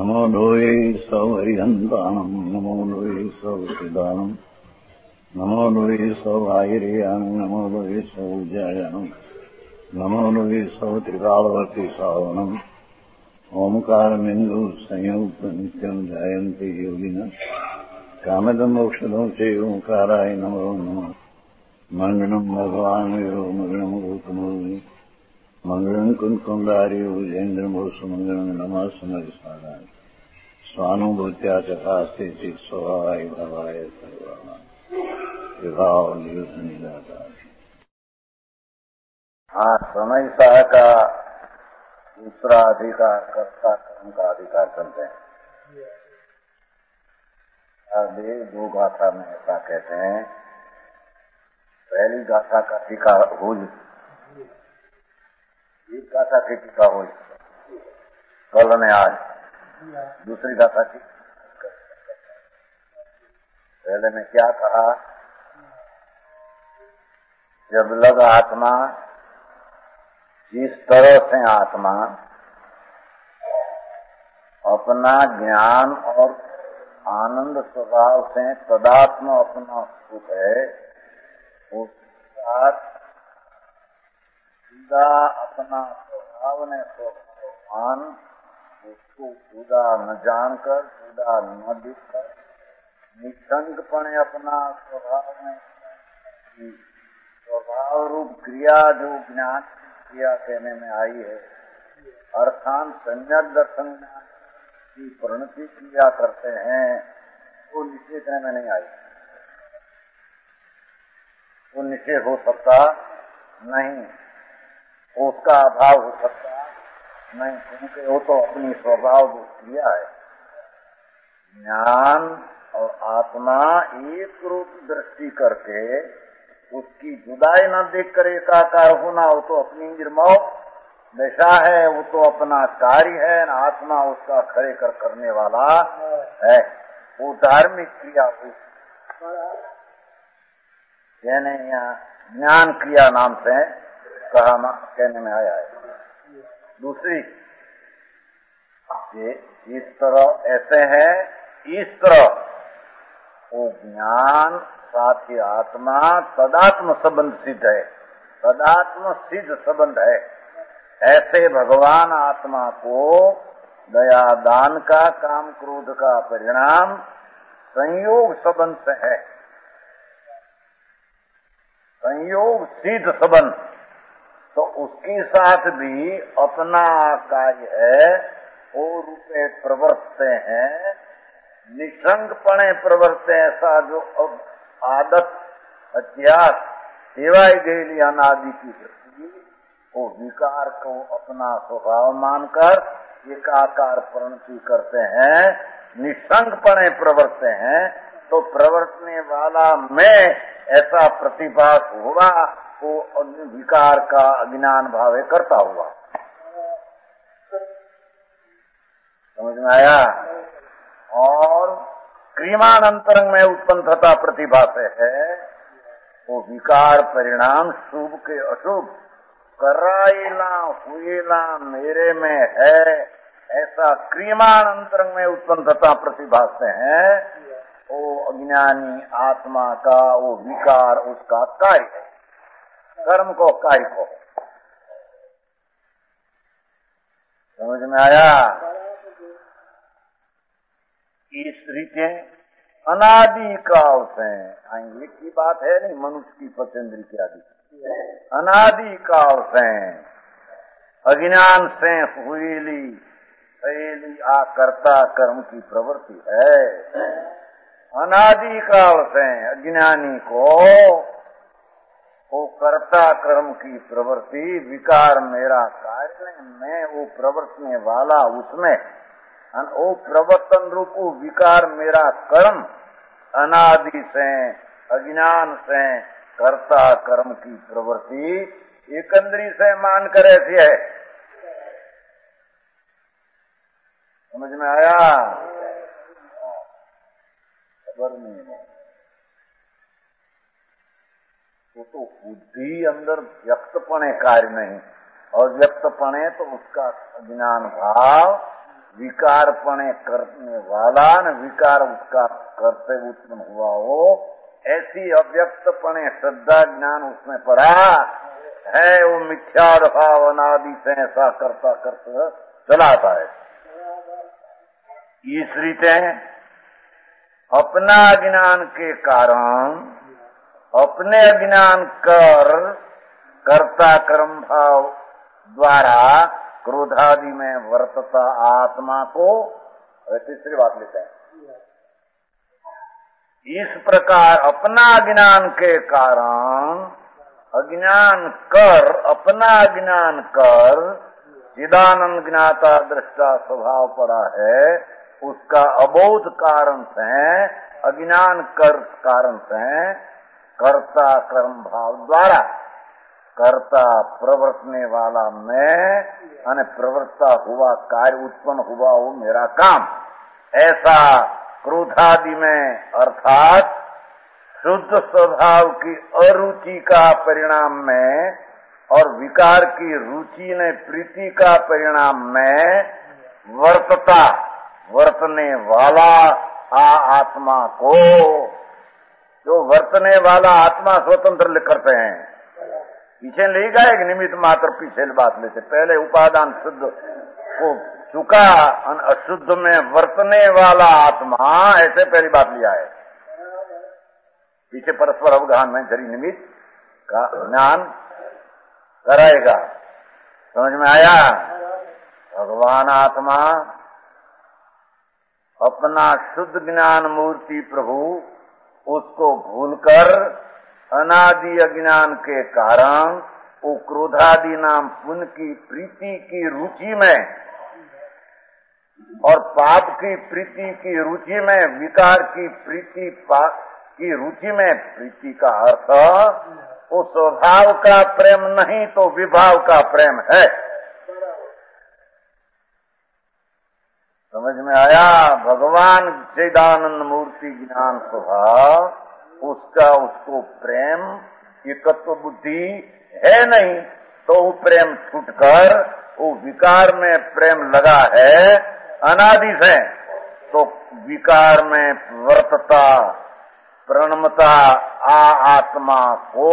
नमो लोये सौहरिहन्तानम् नमो लोये सौहृदानम् नमो लोये सौभागिर्यानम् नमो लोये सौजायानम् नमो लोये सौत्रिकालवर्ति सावनम् ओंकारमिन्दु संयुक्त नित्यम् ध्यायन्ति योगिनः कामदम् मोक्षदम् च ओंकाराय नमो नमः मङ्गलम् भगवान् वीरो मङ्गलम् गौतमोऽग्नि मङ्गलम् कुन्कुण्डार्यो विजेन्द्रमोसुमङ्गलम् नमः समरिसाराय स्वानुभूत्या चकास्ते चित् स्वभावाय भवाय सर्वाणाम् विभाव नियुद्ध निराकार। समय साह का दूसरा अधिकार कर्ता कर्म का अधिकार करते हैं। दो गाथा में ऐसा कहते हैं। पहली गाथा का टीका हो, एक गाथा की टीका हो कल ने आज, दूसरी गाथा की पहले में क्या कहा, जब लग आत्मा जिस तरह से आत्मा अपना ज्ञान और आनंद स्वभाव से तदात्म अपना सुख है, उस साथ जुदा अपना स्वभाव ने स्वभावान उसको जुदा न जानकर, जुदा न दिखकर, निसंगपणे अपना स्वभाव में स्वभाव रूप क्रिया जो ज्ञान क्रिया कहने में आई है, अर्थात सम्यक दर्शन की परिणति क्रिया करते हैं, वो निश्चय कहने में नहीं आई। वो निश्चय हो सकता नहीं, उसका अभाव हो सकता नहीं, क्योंकि वो तो अपनी स्वभाव क्रिया है। ज्ञान और आत्मा एक रूप दृष्टि करके उसकी जुदाई न देखकर एकाकार होना, वो तो अपनी निर्मोह दशा है, वो तो अपना कार्य है, आत्मा उसका खरे कर करने वाला है। वो धार्मिक क्रिया हुई, यानी ज्ञान क्रिया नाम से कहा कहने में आया है। दूसरी, ये इस तरह ऐसे है, इस तरह वो ज्ञान साथ ही आत्मा तदात्म संबंध सिद्ध है, तदात्म सिद्ध संबंध है। ऐसे भगवान आत्मा को दया दान का, काम क्रोध का परिणाम संयोग संबंध से है, संयोग सिद्ध संबंध। तो उसके साथ भी अपना कार्य है, वो रूपे प्रवर्तते हैं, निसंगपणे प्रवर्तते। ऐसा जो अब आदत अध्यास सेवाई गई अनादि की दृष्टि, वो विकार को अपना स्वभाव मानकर एकाकार परिणति करते हैं, निसंगपणे प्रवर्तते हैं। तो प्रवर्तने वाला में ऐसा प्रतिभास होगा, वो विकार का अज्ञान भाव करता हुआ। समझ में आया? और क्रियमाण अंतरंग में उत्पन्न तथा प्रतिभा से है, वो विकार परिणाम शुभ के अशुभ कराइला हुएला मेरे में है, ऐसा क्रियमाण अंतरंग में उत्पन्न तथा प्रतिभा से है। वो अज्ञानी आत्मा का वो विकार उसका कार्य है, कर्म को कार्य को। समझ में आया? इस रीते अनादि काल से आएंगे की बात है नहीं, मनुष्य की पचेंद्र इत्यादि अनादि काल से अज्ञान से हुईली सहेली आकर्ता कर्म की प्रवृत्ति है। अनादि काल से अज्ञानी को वो कर्ता कर्म की प्रवृत्ति, विकार मेरा कार्य मैं वो प्रवर्तने वाला उसमें, वो प्रवर्तन रूप विकार मेरा कर्म अनादि से अज्ञान से कर्ता कर्म की प्रवृत्ति एकंदरी से मान कर ऐसी है। समझ में आया? खबर नहीं है वो तो बुद्धि अंदर व्यक्तपणे कार्य नहीं, और व्यक्तपणे तो उसका अज्ञान भाव विकारपणे करने वाला न विकार उसका करते उत्पन्न हुआ हो, ऐसी अव्यक्तपणे श्रद्धा ज्ञान उसमें पड़ा है। वो मिथ्या भाव अनादि से ऐसा करता करता चलाता है। इस रीते अपना अज्ञान के कारण अपने अज्ञान कर्ता कर्म भाव द्वारा क्रोधादि में वर्तता आत्मा को तीसरी बात लेते हैं। इस प्रकार अपना अज्ञान के कारण अपना अज्ञान कर चिदानंद ज्ञाता दृष्टा स्वभाव पड़ा है, उसका अबोध कारण से अज्ञान कर कारण से कर्ता कर्म भाव द्वारा कर्ता प्रवर्तने वाला मैं अने प्रवृत्ता हुआ कार्य उत्पन्न हुआ वो मेरा काम, ऐसा क्रोधादि में अर्थात शुद्ध स्वभाव की अरुचि का परिणाम में और विकार की रुचि ने प्रीति का परिणाम में वर्तने वाला आत्मा को, जो वर्तने वाला आत्मा स्वतंत्र करते हैं। पीछे ले गए एक निमित्त मात्र पीछे बात लेते, पहले उपादान शुद्ध को चुका अशुद्ध में वर्तने वाला आत्मा, ऐसे पहली बात लिया है। पीछे परस्पर अवगाहन में जरी निमित्त का ज्ञान कराएगा। समझ में आया? भगवान आत्मा अपना शुद्ध ज्ञान मूर्ति प्रभु उसको भूलकर अनादि अज्ञान के कारण वो क्रोधादि नाम पुण्य की प्रीति की रुचि में और पाप की प्रीति की रुचि में, विकार की प्रीति की रुचि में, प्रीति का अर्थ वो स्वभाव का प्रेम नहीं तो विभाव का प्रेम है। समझ में आया? भगवान चिदानंद मूर्ति ज्ञान स्वभाव उसको प्रेम एकत्व बुद्धि है नहीं, तो वो प्रेम छूटकर वो विकार में प्रेम लगा है अनादि से, तो विकार में वर्तता प्रणमता आत्मा को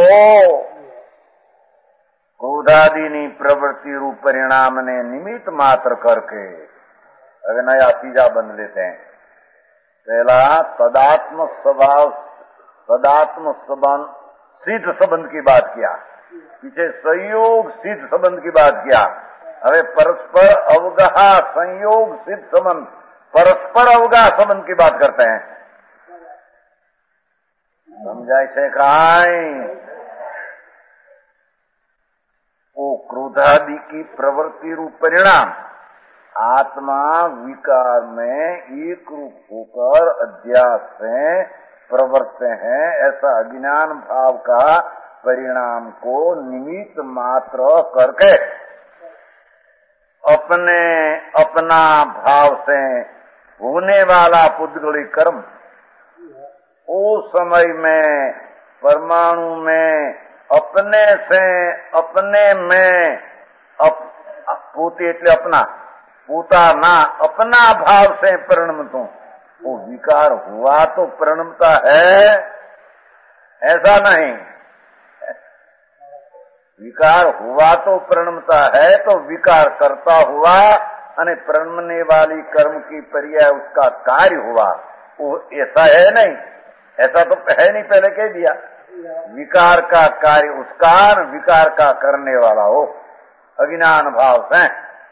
क्रोधादि प्रवृत्ति रूप परिणाम ने निमित्त मात्र करके अगर नया तीजा बंद लेते हैं। पहला तदात्म स्वभाव तदात्म संबंध सिद्ध संबंध की बात किया, पीछे संयोग सिद्ध संबंध की बात किया। હવે परस्पर अवगाह संयोग सिद्ध संबंध परस्पर अवगाह संबंध की बात करते हैं। समझाए से कहां वो क्रोधादि की प्रवृत्ति रूप परिणाम आत्मा विकार में एक रूप होकर अध्यास से प्रवर्तते हैं, ऐसा अज्ञान भाव का परिणाम को निमित्त मात्र करके अपना भाव से होने वाला पुद्गली कर्म उस समय में परमाणु में अपने से अपने में पूते એટલે अपना पूता ना अपना भाव से परिणमत हूं। वो विकार हुआ तो परिणमता है, ऐसा नहीं। विकार हुआ तो परिणमता है, तो विकार करता हुआ अने परिणमने वाली कर्म की पर्याय उसका कार्य हुआ, वो ऐसा है नहीं। ऐसा तो है नहीं, पहले कह दिया। विकार का कार्य उसका, विकार का करने वाला हो अज्ञान भाव से।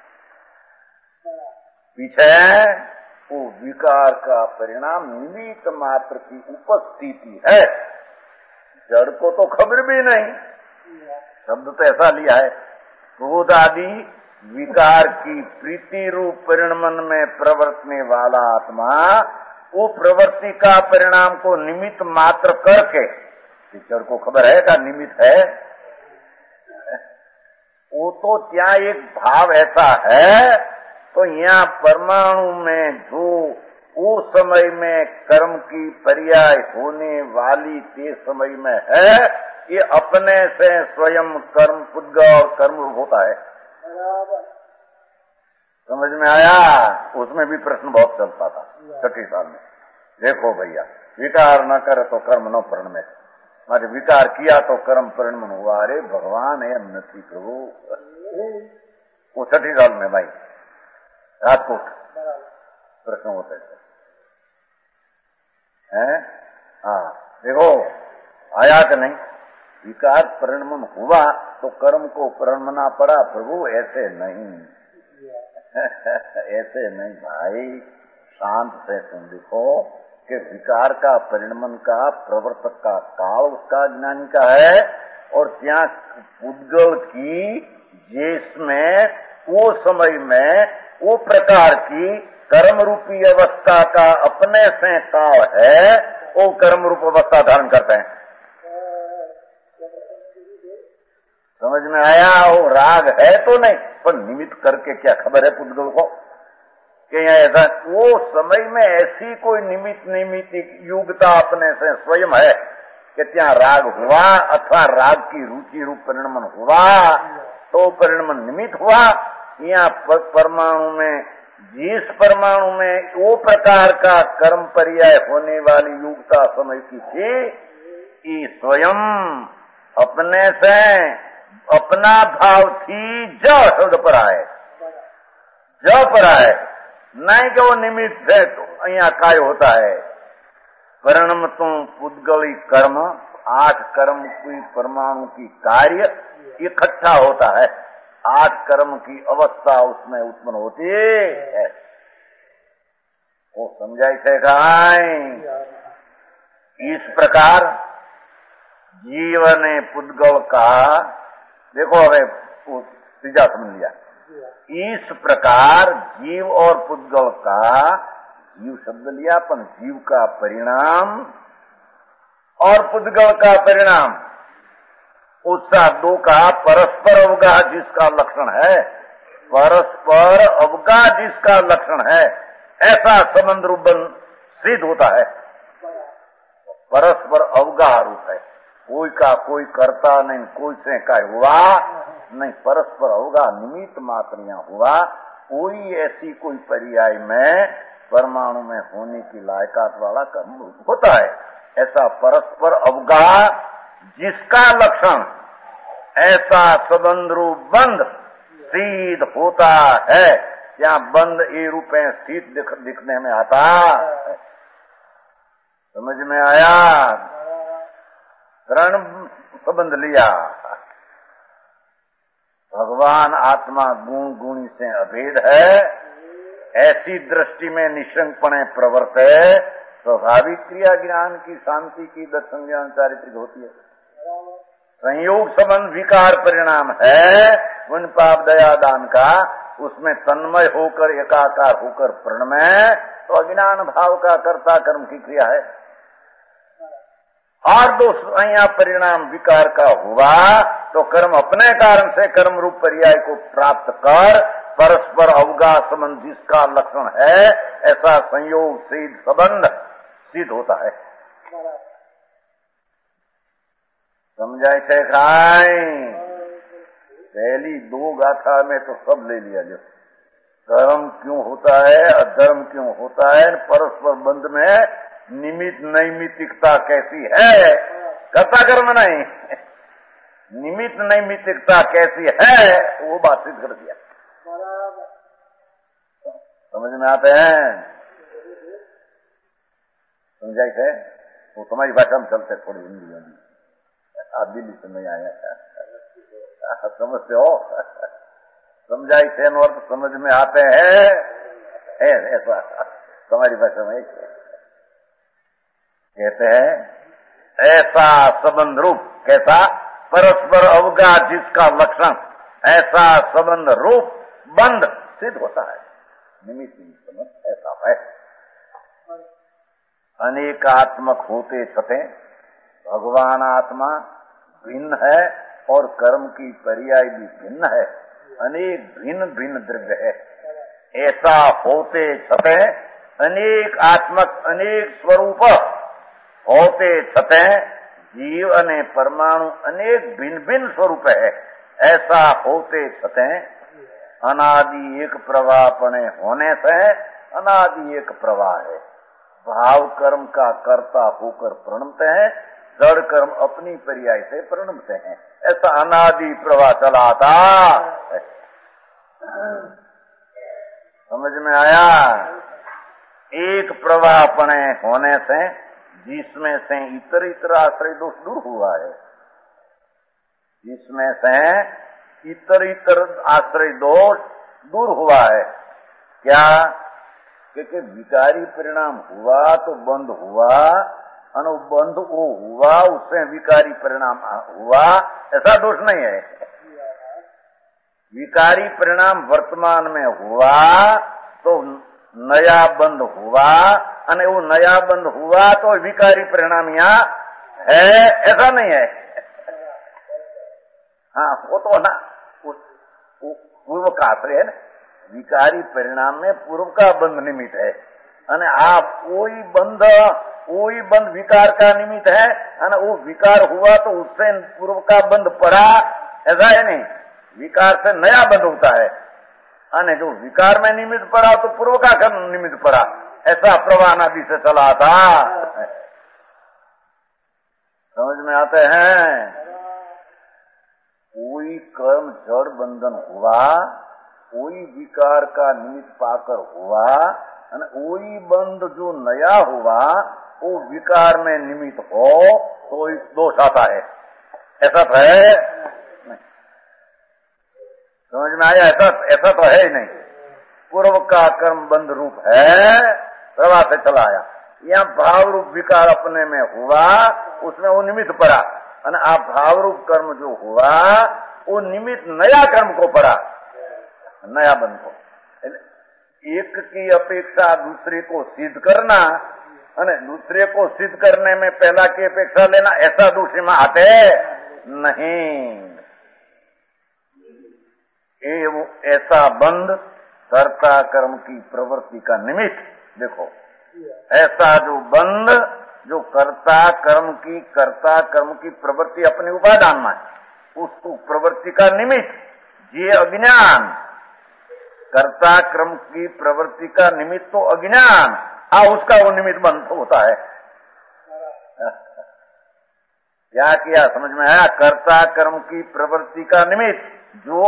पीछे वो विकार का परिणाम निमित्त मात्र की उपस्थिति है, जड़ को तो खबर भी नहीं। शब्द तो ऐसा लिया है, क्रोध आदि विकार की प्रीति रूप परिणमन में प्रवर्तने वाला आत्मा वो प्रवृत्ति का परिणाम को निमित्त मात्र करके, जड़ को खबर है का निमित्त है, वो तो क्या एक भाव ऐसा है, तो यहाँ परमाणु में जो उस समय में कर्म की पर्याय होने वाली के समय में है, ये अपने से स्वयं कर्म पुद्गल और कर्म होता है। समझ में आया? उसमें भी प्रश्न बहुत चलता था छठी साल में। देखो भैया, विकार न करे तो कर्म न परिणमे, मारे विकार किया तो कर्म परिणमन हुआ। अरे भगवान है नहीं प्रभु। वो छठी साल में भाई राजकोट प्रश्न होते हैं। हाँ देखो आया कि नहीं, विकार परिणमन हुआ तो कर्म को परिणमना पड़ा प्रभु, ऐसे नहीं ऐसे नहीं भाई, शांत से तुम देखो कि विकार का परिणमन का प्रवर्तक का काल उसका ज्ञानी का है, और त्या पुद्गल की जिसमें वो समय में वो प्रकार की कर्म रूपी अवस्था का अपने से काल है, वो कर्म रूप अवस्था धारण करते हैं। समझ में आया? वो राग है तो नहीं, पर निमित्त करके क्या खबर है पुद्गल को कि यहाँ ऐसा वो समय में ऐसी कोई निमित्त युगता अपने से स्वयं है कि त्या राग हुआ अथवा राग की रुचि रूप परिणमन हुआ तो परिणमन निमित्त हुआ। यहाँ परमाणु में, जिस परमाणु में वो प्रकार का कर्म पर्याय होने वाली युगता समय की थी, स्वयं अपने से अपना भाव थी ज शब्द पर आए, ज पर आए, नहीं कि वो निमित्त है। तो यहाँ काय होता है परिणम तो पुद्गली कर्म, 8 कर्म की परमाणु की कार्य इकट्ठा होता है, 8 कर्म की अवस्था उसमें उत्पन्न होती है। वो समझाई थे इस प्रकार जीवन पुद्गल का। देखो हमें तीजा समझ लिया। इस प्रकार जीव और पुद्गल का, जीव शब्द लिया पर जीव का परिणाम और पुद्गल का परिणाम, उसका दो का परस्पर अवगाह जिसका लक्षण है, परस्पर अवगाह जिसका लक्षण है, ऐसा संबंध रूप सिद्ध होता है। परस्पर अवगाह रूप है, कोई का कोई करता नहीं, कोई से का हुआ नहीं, परस्पर होगा निमित्त मात्र यहाँ हुआ। कोई ऐसी कोई पर्याय में परमाणु में होने की लायकात वाला कर्म होता है, ऐसा परस्पर अवगाह जिसका लक्षण ऐसा संबंध रूप बंध सिद्ध होता है। यहाँ बंध ए रूप में स्थित दिखने में आता है। समझ में आया? रण संबंध लिया। भगवान आत्मा गुण गुणी से अभेद है, ऐसी दृष्टि में निशंकपणे प्रवर्त है। स्वाभाविक क्रिया ज्ञान की, शांति की, दर्शन ज्ञान चारित्रिक होती है। संयोग संबंध विकार परिणाम है उन पाप दया दान का, उसमें तन्मय होकर एकाकार होकर प्रणमय तो अज्ञान भाव का कर्ता कर्म की क्रिया है। और दो यहाँ परिणाम विकार का हुआ तो कर्म अपने कारण से कर्म रूप पर्याय को प्राप्त कर परस्पर अवगाह संबंध जिसका लक्षण है, ऐसा संयोग सिद्ध संबंध सिद्ध होता है। समझाए थे पहली 2 गाथा में तो सब ले लिया, जो कर्म क्यों होता है, अधर्म क्यों होता है, परस्पर बंध में निमित्त नैमित्तिकता कैसी है, कर्ता कर्म नहीं, निमित्त नैमित्तिकता कैसी है, वो बात सिद्ध कर दिया। समझ में आते हैं? समझाई थे? वो तुम्हारी भाषा में चलते थोड़ी हिंदी में, आप दिल्ली से नहीं आया समझते हो? समझाई थे और तो समझ में आते हैं ऐसा तुम्हारी भाषा में कहते हैं। ऐसा संबंध रूप कैसा, परस्पर अवगाह जिसका लक्षण, ऐसा संबंध रूप बंध सिद्ध होता है। निमित्त संबंध ऐसा है। अनेकात्मक होते छते भगवान आत्मा भिन्न है और कर्म की पर्याय भी भिन्न है, अनेक भिन्न भिन्न द्रव्य है। ऐसा होते छते अनेक आत्मक अनेक स्वरूप होते छते जीव अने परमाणु अनेक भिन्न भिन्न स्वरूप है। ऐसा होते छते अनादि एक प्रवाह पने होने से अनादि एक प्रवाह है। भाव कर्म का कर्ता होकर प्रणमते हैं, जड़ कर्म अपनी पर्याय से प्रणमते हैं। ऐसा अनादि प्रवाह चला था। समझ में आया? एक प्रवाह पने होने से जिसमें से इतर इतर आश्रय दोष दूर हुआ है, जिसमें से इतर इतर आश्रय दोष दूर हुआ है। क्या? क्योंकि विकारी परिणाम हुआ तो बंध हुआ, और बंध वो हुआ उससे विकारी परिणाम हुआ, ऐसा दोष नहीं है। विकारी परिणाम वर्तमान में हुआ तो नया बंध हुआ, और वो नया बंध हुआ तो विकारी परिणाम यहाँ है, ऐसा नहीं है। हाँ, वो तो ना पूर्व का आश्रय है ना। विकारी परिणाम में पूर्व का बंध निमित्त है, અને आप वही बंध विकार का निमित्त है, અને वो विकार हुआ तो उससे पूर्व का बंध पड़ा, ऐसा है नहीं। विकार से नया बंध होता है, અને जो विकार में निमित्त पड़ा तो पूर्व का निमित्त पड़ा, ऐसा प्रवाह नदी से चला था। समझ में आते हैं? कोई कर्म जड़ बंधन हुआ, कोई विकार का निमित्त पाकर हुआ, वही बंध जो नया हुआ वो विकार में निमित्त हो तो दोष आता है, ऐसा तो है नहीं। समझ में आया? ऐसा तो है ही नहीं। पूर्व का कर्म बंध रूप है, प्रवाह से चला आया। यहाँ भाव रूप विकार अपने में हुआ, उसमें वो निमित्त पड़ा, और आप भाव रूप कर्म जो हुआ वो निमित्त नया कर्म को पड़ा, नया बंध को। एक की अपेक्षा दूसरे को सिद्ध करना, और दूसरे को सिद्ध करने में पहला की अपेक्षा लेना, ऐसा दूसरे में आते नहीं। ये ऐसा बंध कर्ता कर्म की प्रवृत्ति का निमित्त। देखो, ऐसा जो बंध जो कर्ता कर्म की प्रवृत्ति अपनी उपादान में, उसको प्रवृत्ति का निमित्त ये अज्ञान, कर्ता कर्म की प्रवृत्ति का निमित्त तो अज्ञान, उसका वो निमित्त बंध होता है। क्या किया? समझ में आया? कर्ता कर्म की प्रवृत्ति का निमित्त जो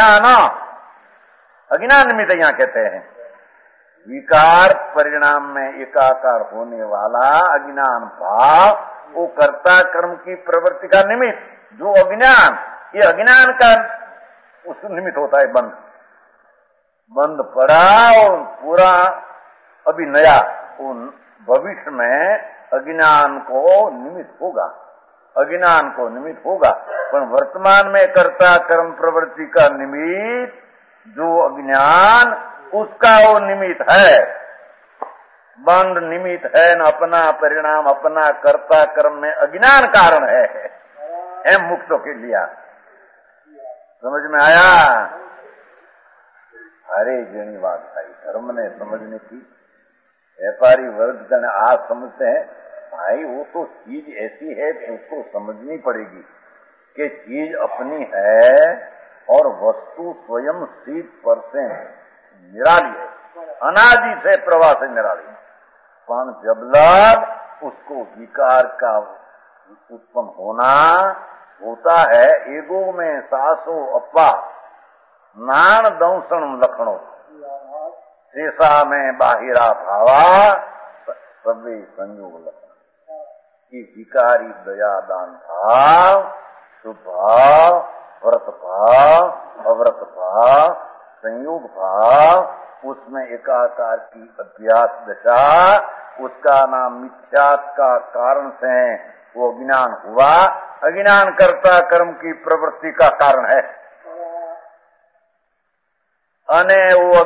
अज्ञान निमित्त यहाँ कहते हैं। विकार परिणाम में एकाकार होने वाला अज्ञान भाव, वो कर्ता कर्म की प्रवृत्ति का निमित्त जो अज्ञान, ये अज्ञान का उस निमित्त होता है बंध। बंध पड़ा और पूरा अभी नया, भविष्य में अज्ञान को निमित्त होगा, अज्ञान को निमित्त होगा। पर वर्तमान में कर्ता कर्म प्रवृत्ति का निमित्त जो अज्ञान, उसका वो निमित्त है। बंध निमित्त है न अपना परिणाम, अपना कर्ता कर्म में अज्ञान कारण है मुक्तों के लिए। समझ में आया? अरे जनी बात भाई, धर्म ने समझने की। व्यापारी वर्ग जन आज समझते हैं भाई, वो तो चीज ऐसी है उसको समझनी पड़ेगी कि चीज अपनी है और वस्तु स्वयं सीध पर से निराली है, अनादि से प्रवाह से निराली। पर जब लग उसको विकार का उत्पन्न होना होता है, एगो में सासो अपा नान दंसण लखणो, शेषा में बाहिरा भावा सभी संयोग लक्षण। कि विकारी दया दान भाव, शुभ भाव, व्रत भाव, अव्रत भाव, संयोग भाव, उसमें एकाकार की अभ्यास दशा, उसका नाम मिथ्या का कारण से वो अज्ञान हुआ। अज्ञान कर्ता कर्म की प्रवृत्ति का कारण है, अने वो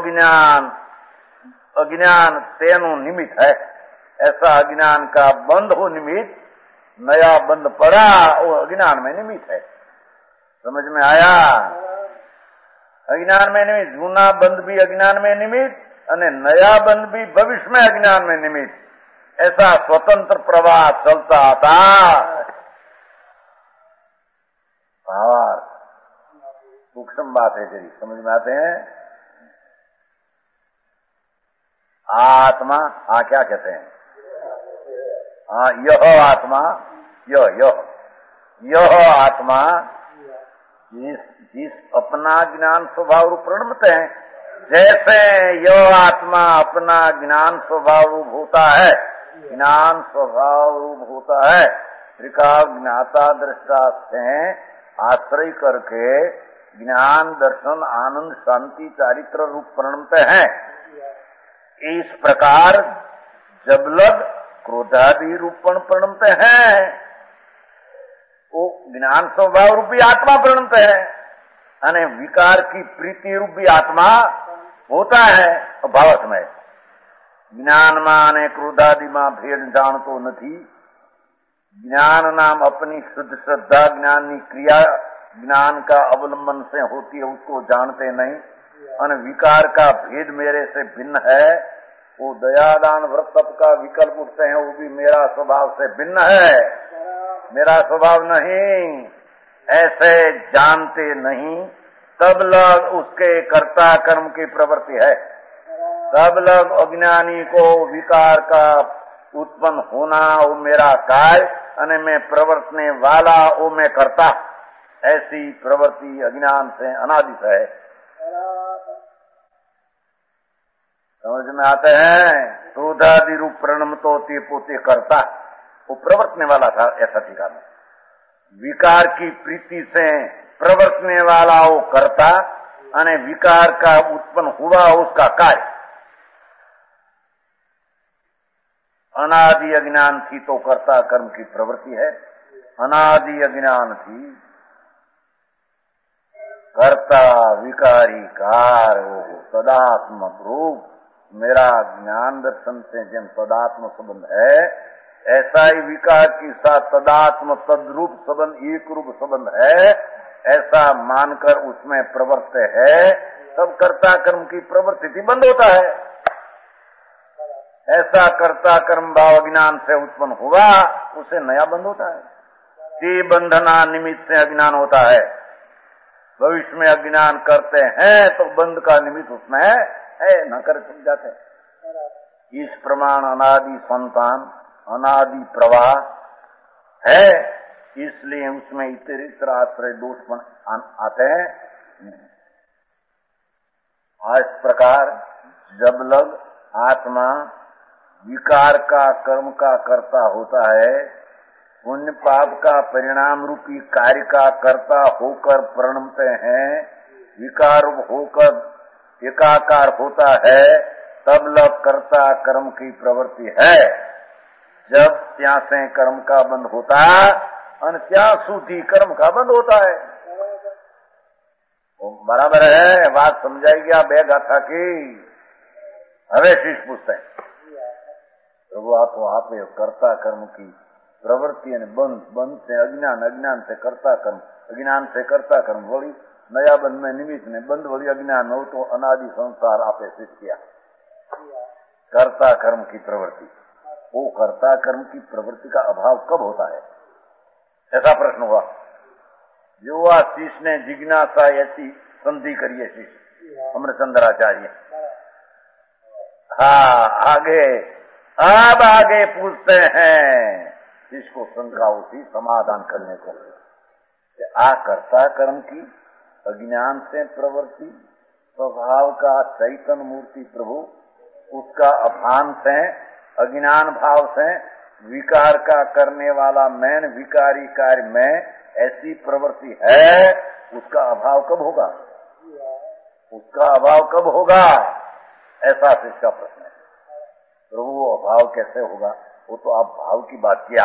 अज्ञान तेनु निमित्त है। ऐसा अज्ञान का बंध हो निमित्त, नया बंध पड़ा वो अज्ञान में निमित्त है। समझ में आया? अज्ञान में निमित्त, जूना बंध भी अज्ञान में निमित्त और नया बंध भी भविष्य में अज्ञान में निमित्त। ऐसा स्वतंत्र प्रवाह चलता था। सूक्ष्म बात है, जरी समझ में आते हैं। आत्मा, क्या कहते हैं? यह आत्मा, यह आत्मा जिस अपना ज्ञान स्वभाव रूप प्रणमत है, जैसे यह आत्मा अपना ज्ञान स्वभाव रूप होता है, ज्ञान स्वभाव रूप होता है, त्रिकाल ज्ञाता दृष्टा से आश्रय करके ज्ञान दर्शन आनंद शांति चारित्र रूप प्रणमत है। इस प्रकार जबलग क्रोधादि रूपण प्रणमत है, वो ज्ञान स्वभाव रूपी आत्मा प्रणमत है, અને विकार की प्रीति रूपी आत्मा होता है भावात्मय। જ્ઞાનમાં અને ક્રોધાદિમાં ભેદ જાણતો નથી। ज्ञान नाम अपनी शुद्ध श्रद्धा ज्ञान की क्रिया ज्ञान का अवलंबन से होती है, उसको जानते नहीं। और विकार का भेद मेरे से भिन्न है, वो दयादान व्रत तप का विकल्प उठते हैं, वो भी मेरा स्वभाव से भिन्न है, मेरा स्वभाव नहीं, ऐसे जानते नहीं। तब लग उसके कर्ता कर्म की प्रवृत्ति है, तब लग अज्ञानी को विकार का उत्पन्न होना वो मेरा कार्य, और मैं प्रवर्तने वाला वो मैं करता, ऐसी प्रवृत्ति अज्ञान से अनादित है। समझ में आते हैं? क्रोधादि रूप प्रणमतो ते पोते करता, वो प्रवर्तने वाला था, ऐसा ठिकाना। विकार की प्रीति से प्रवर्तने वाला वो करता, और विकार का उत्पन्न हुआ उसका कार्य। अनादि अज्ञान थी तो कर्ता कर्म की प्रवृत्ति है, अनादि अज्ञान थी कर्ता विकारी कार हो सदात्मक रूप। मेरा ज्ञान दर्शन से जिन सदात्म संबंध है, ऐसा ही विकार के साथ तदात्म तद्रूप संबंध एक रूप संबंध है, ऐसा मानकर उसमें प्रवृत्त है, तब कर्ता कर्म की प्रवृत्ति बंद होता है। ऐसा कर्ता कर्म भाव अज्ञान से उत्पन्न हुआ, उसे नया बंध होता है। ते बंधना निमित्त से अज्ञान होता है। भविष्य में अज्ञान करते हैं तो बंध का निमित्त उसमें है, न कर चुक जाते। इस प्रमाण अनादि संतान अनादि प्रवाह है, इसलिए उसमें इतर आश्रय दोष आते हैं। इस प्रकार जब लग आत्मा विकार का कर्म का कर्ता होता है, पुण्य पाप का परिणाम रूपी कार्य का कर्ता होकर प्रणमते हैं, विकार होकर एकाकार होता है, तब लग कर्ता कर्म की प्रवृत्ति है। जब ત્યાં से कर्म का बंद होता और ત્યાં સુધી कर्म का बंद होता है। वो बराबर है, बात समझाई गया बे गाथा की। हवे शीश पूछते हैं प्रभु आप कर्ता कर्म की प्रवृत्ति बंद से अज्ञान, अज्ञान से कर्ता कर्म, अज्ञान से कर्ता कर्म वही नया बंद में निमित्त ने बंद वही अज्ञान हो तो अनादि संसार आपे सिद्ध किया। कर्ता कर्म की प्रवृत्ति, वो कर्ता कर्म की प्रवृत्ति का अभाव कब होता है, ऐसा प्रश्न हुआ। जो शिष ने जिज्ञासा ऐसी संधि करिए शिष अमृतचंद्राचार्य। आगे अब आगे पूछते हैं जिसको शंका होती समाधान करने को, आ कर्ता कर्म की अज्ञान से प्रवृत्ति स्वभाव का चैतन्य मूर्ति प्रभु, उसका अभान से अज्ञान भाव से विकार का करने वाला मैं, विकारी कार्य में ऐसी प्रवृत्ति है, उसका अभाव कब होगा, उसका अभाव कब होगा, ऐसा इसका प्रश्न है। प्रभु वो अभाव कैसे होगा, वो तो आप भाव की बात किया,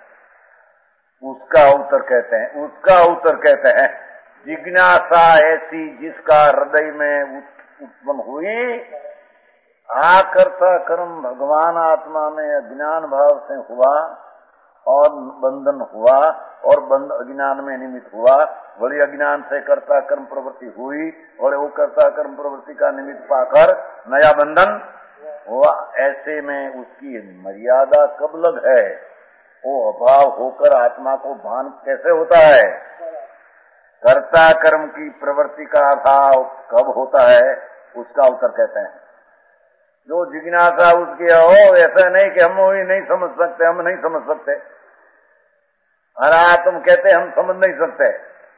उसका उत्तर कहते हैं जिज्ञासा ऐसी जिसका हृदय में उत्पन्न हुई, कर्ता कर्म भगवान आत्मा में अज्ञान भाव से हुआ और बंधन हुआ, और बंध अज्ञान में निमित्त हुआ, बड़ी अज्ञान से कर्ता कर्म प्रवृत्ति हुई, और वो कर्ता कर्म प्रवृत्ति का निमित्त पाकर नया बंधन हुआ। ऐसे में उसकी मर्यादा कब लग है, वो अभाव होकर आत्मा को भान कैसे होता है, कर्ता कर्म की प्रवृत्ति का अभाव कब होता है, उसका उत्तर कहते हैं जो जिज्ञासा उसकी हो, ऐसा नहीं कि हम वही नहीं समझ सकते, हम नहीं समझ सकते। अरे तुम कहते हम समझ नहीं सकते।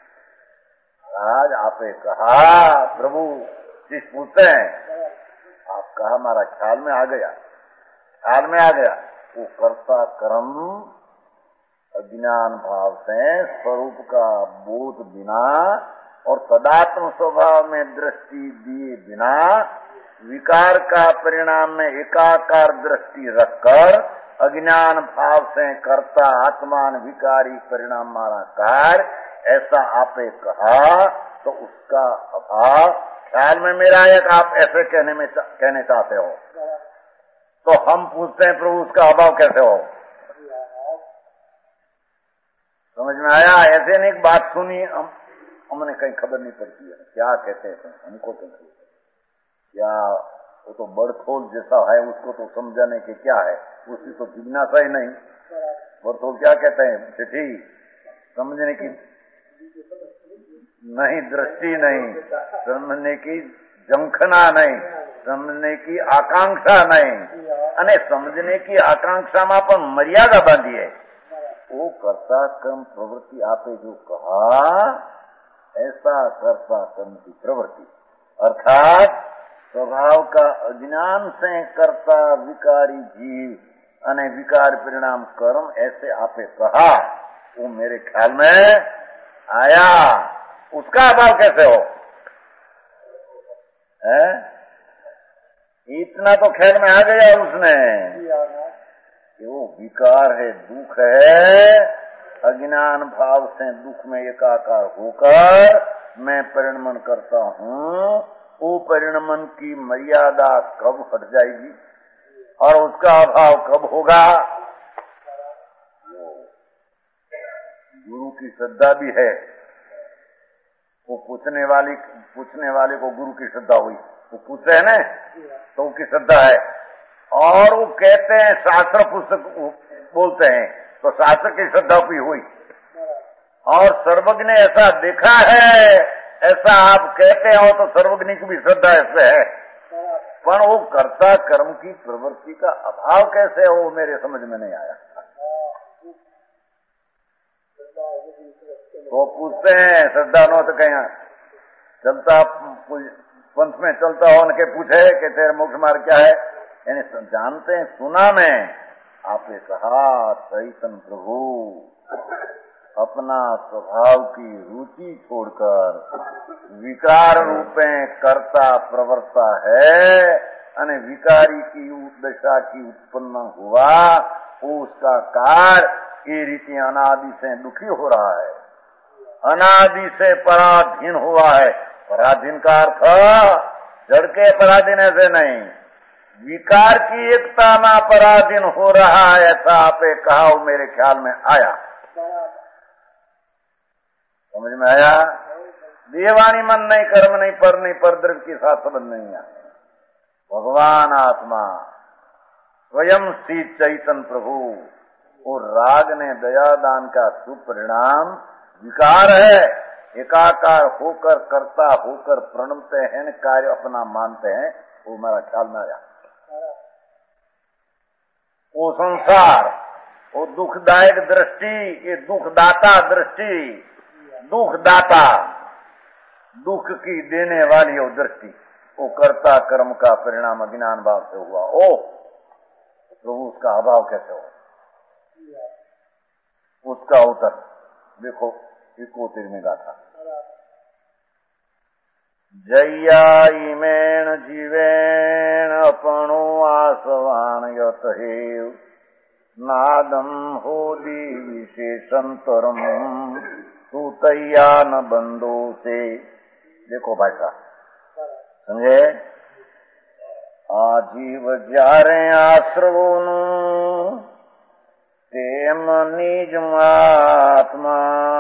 आज आपने कहा, प्रभु शिष्य पूछते हैं, आप कहा हमारा ख्याल में आ गया, ख्याल में आ गया। वो कर्ता कर्म अज्ञान भाव से स्वरूप का बोध बिना और सदात्म स्वभाव में दृष्टि दिए बिना विकार का परिणाम में एकाकार दृष्टि रखकर अज्ञान भाव से कर्ता आत्मान विकारी परिणाम मारा कार, ऐसा आपने कहा तो उसका अभाव ख्याल में मेरा है कि आप ऐसे कहने चाहते हो। तो हम पूछते हैं प्रभु उसका अभाव कैसे हो? समझ में आया? ऐसे नहीं बात सुनी हमने कहीं खबर नहीं पड़ती है क्या कहते हैं हमको तो क्या, वो तो बड़थोल जैसा है, उसको तो समझाने के क्या है, उसकी तो जिज्ञासा ही नहीं। बड़थोल क्या कहते हैं? चिट्ठी समझने की नहीं, दृष्टि नहीं, समझने की जंखना नहीं, समझने की आकांक्षा नहीं, અને समझने की आकांक्षा में पण मर्यादा बांधी है। वो कर्ता कर्म प्रवृत्ति आपे जो कहा, ऐसा कर्ता कर्म की प्रवृत्ति अर्थात स्वभाव का अज्ञान से कर्ता विकारी जीव अने विकार परिणाम कर्म, ऐसे आपे कहा, वो मेरे ख्याल में आया। उसका अभाव कैसे हो? है? इतना तो ख्याल में आ गया उसने कि वो विकार है, दुख है, अज्ञान भाव से दुख में एकाकार होकर मैं परिणमन करता हूँ। वो परिणमन की मर्यादा कब हट जाएगी और उसका अभाव कब होगा? गुरु की श्रद्धा भी है, वो पूछने वाले को गुरु की श्रद्धा हुई, वो पूछते हैं ना तो उनकी श्रद्धा है। और वो कहते हैं शास्त्र पुस्तक बोलते हैं तो शास्त्र की श्रद्धा भी हुई। और सर्वज्ञ ने ऐसा देखा है, ऐसा आप कहते हो तो सर्वज्ञ की भी श्रद्धा ऐसे है, पर वो कर्ता कर्म की प्रवृत्ति का अभाव कैसे हो मेरे समझ में नहीं आया। वो पूछते हैं श्रद्धा नो तो कहीं चलता पंथ में चलता हो उनके पूछे कि तेरे मोक्ष मार्ग क्या है, यानी जानते हैं, सुना में आपने कहा चैतन्य प्रभु अपना स्वभाव की रुचि छोड़कर विकार रूपे कर्ता प्रवर्ता है अने विकारी की दशा की उत्पन्न हुआ, उसका कार्य ये रीति अनादि से दुखी हो रहा है, अनादि से पराधीन हुआ है। पराधीन का अर्थ जड़ के पराधीन ऐसे नहीं, विकार की एकता में पराधीन हो रहा है, ऐसा आपे कहा, मेरे ख्याल में आया। समझ में आया? देवानी मन नहीं, कर्म नहीं, पर द्रव्य के साथ संबंध नहीं है। भगवान आत्मा स्वयं श्री चैतन्य प्रभु और राग ने दया दान का सुपरिणाम विकार है, एकाकार होकर कर्ता होकर प्रणमते हैं, कार्य अपना मानते हैं, वो हमारा ख्याल में आया। वो संसार, वो दुखदायक दृष्टि, ये दुखदाता दृष्टि, दुखदाता, दुख की देने वाली वो दृष्टि, वो कर्ता कर्म का परिणाम अज्ञान भाव से हुआ। ओ प्रभु उसका अभाव कैसे हो? उसका उत्तर देखो 71 में गाथा। जया इमेण जीवेण अपनो आसवान यत हेव नादम होदी विशेषंतरम सुतैया न बंदो से। देखो भाई साहब समझे, आजीव जारे आश्रवोनु तेम निज आत्मा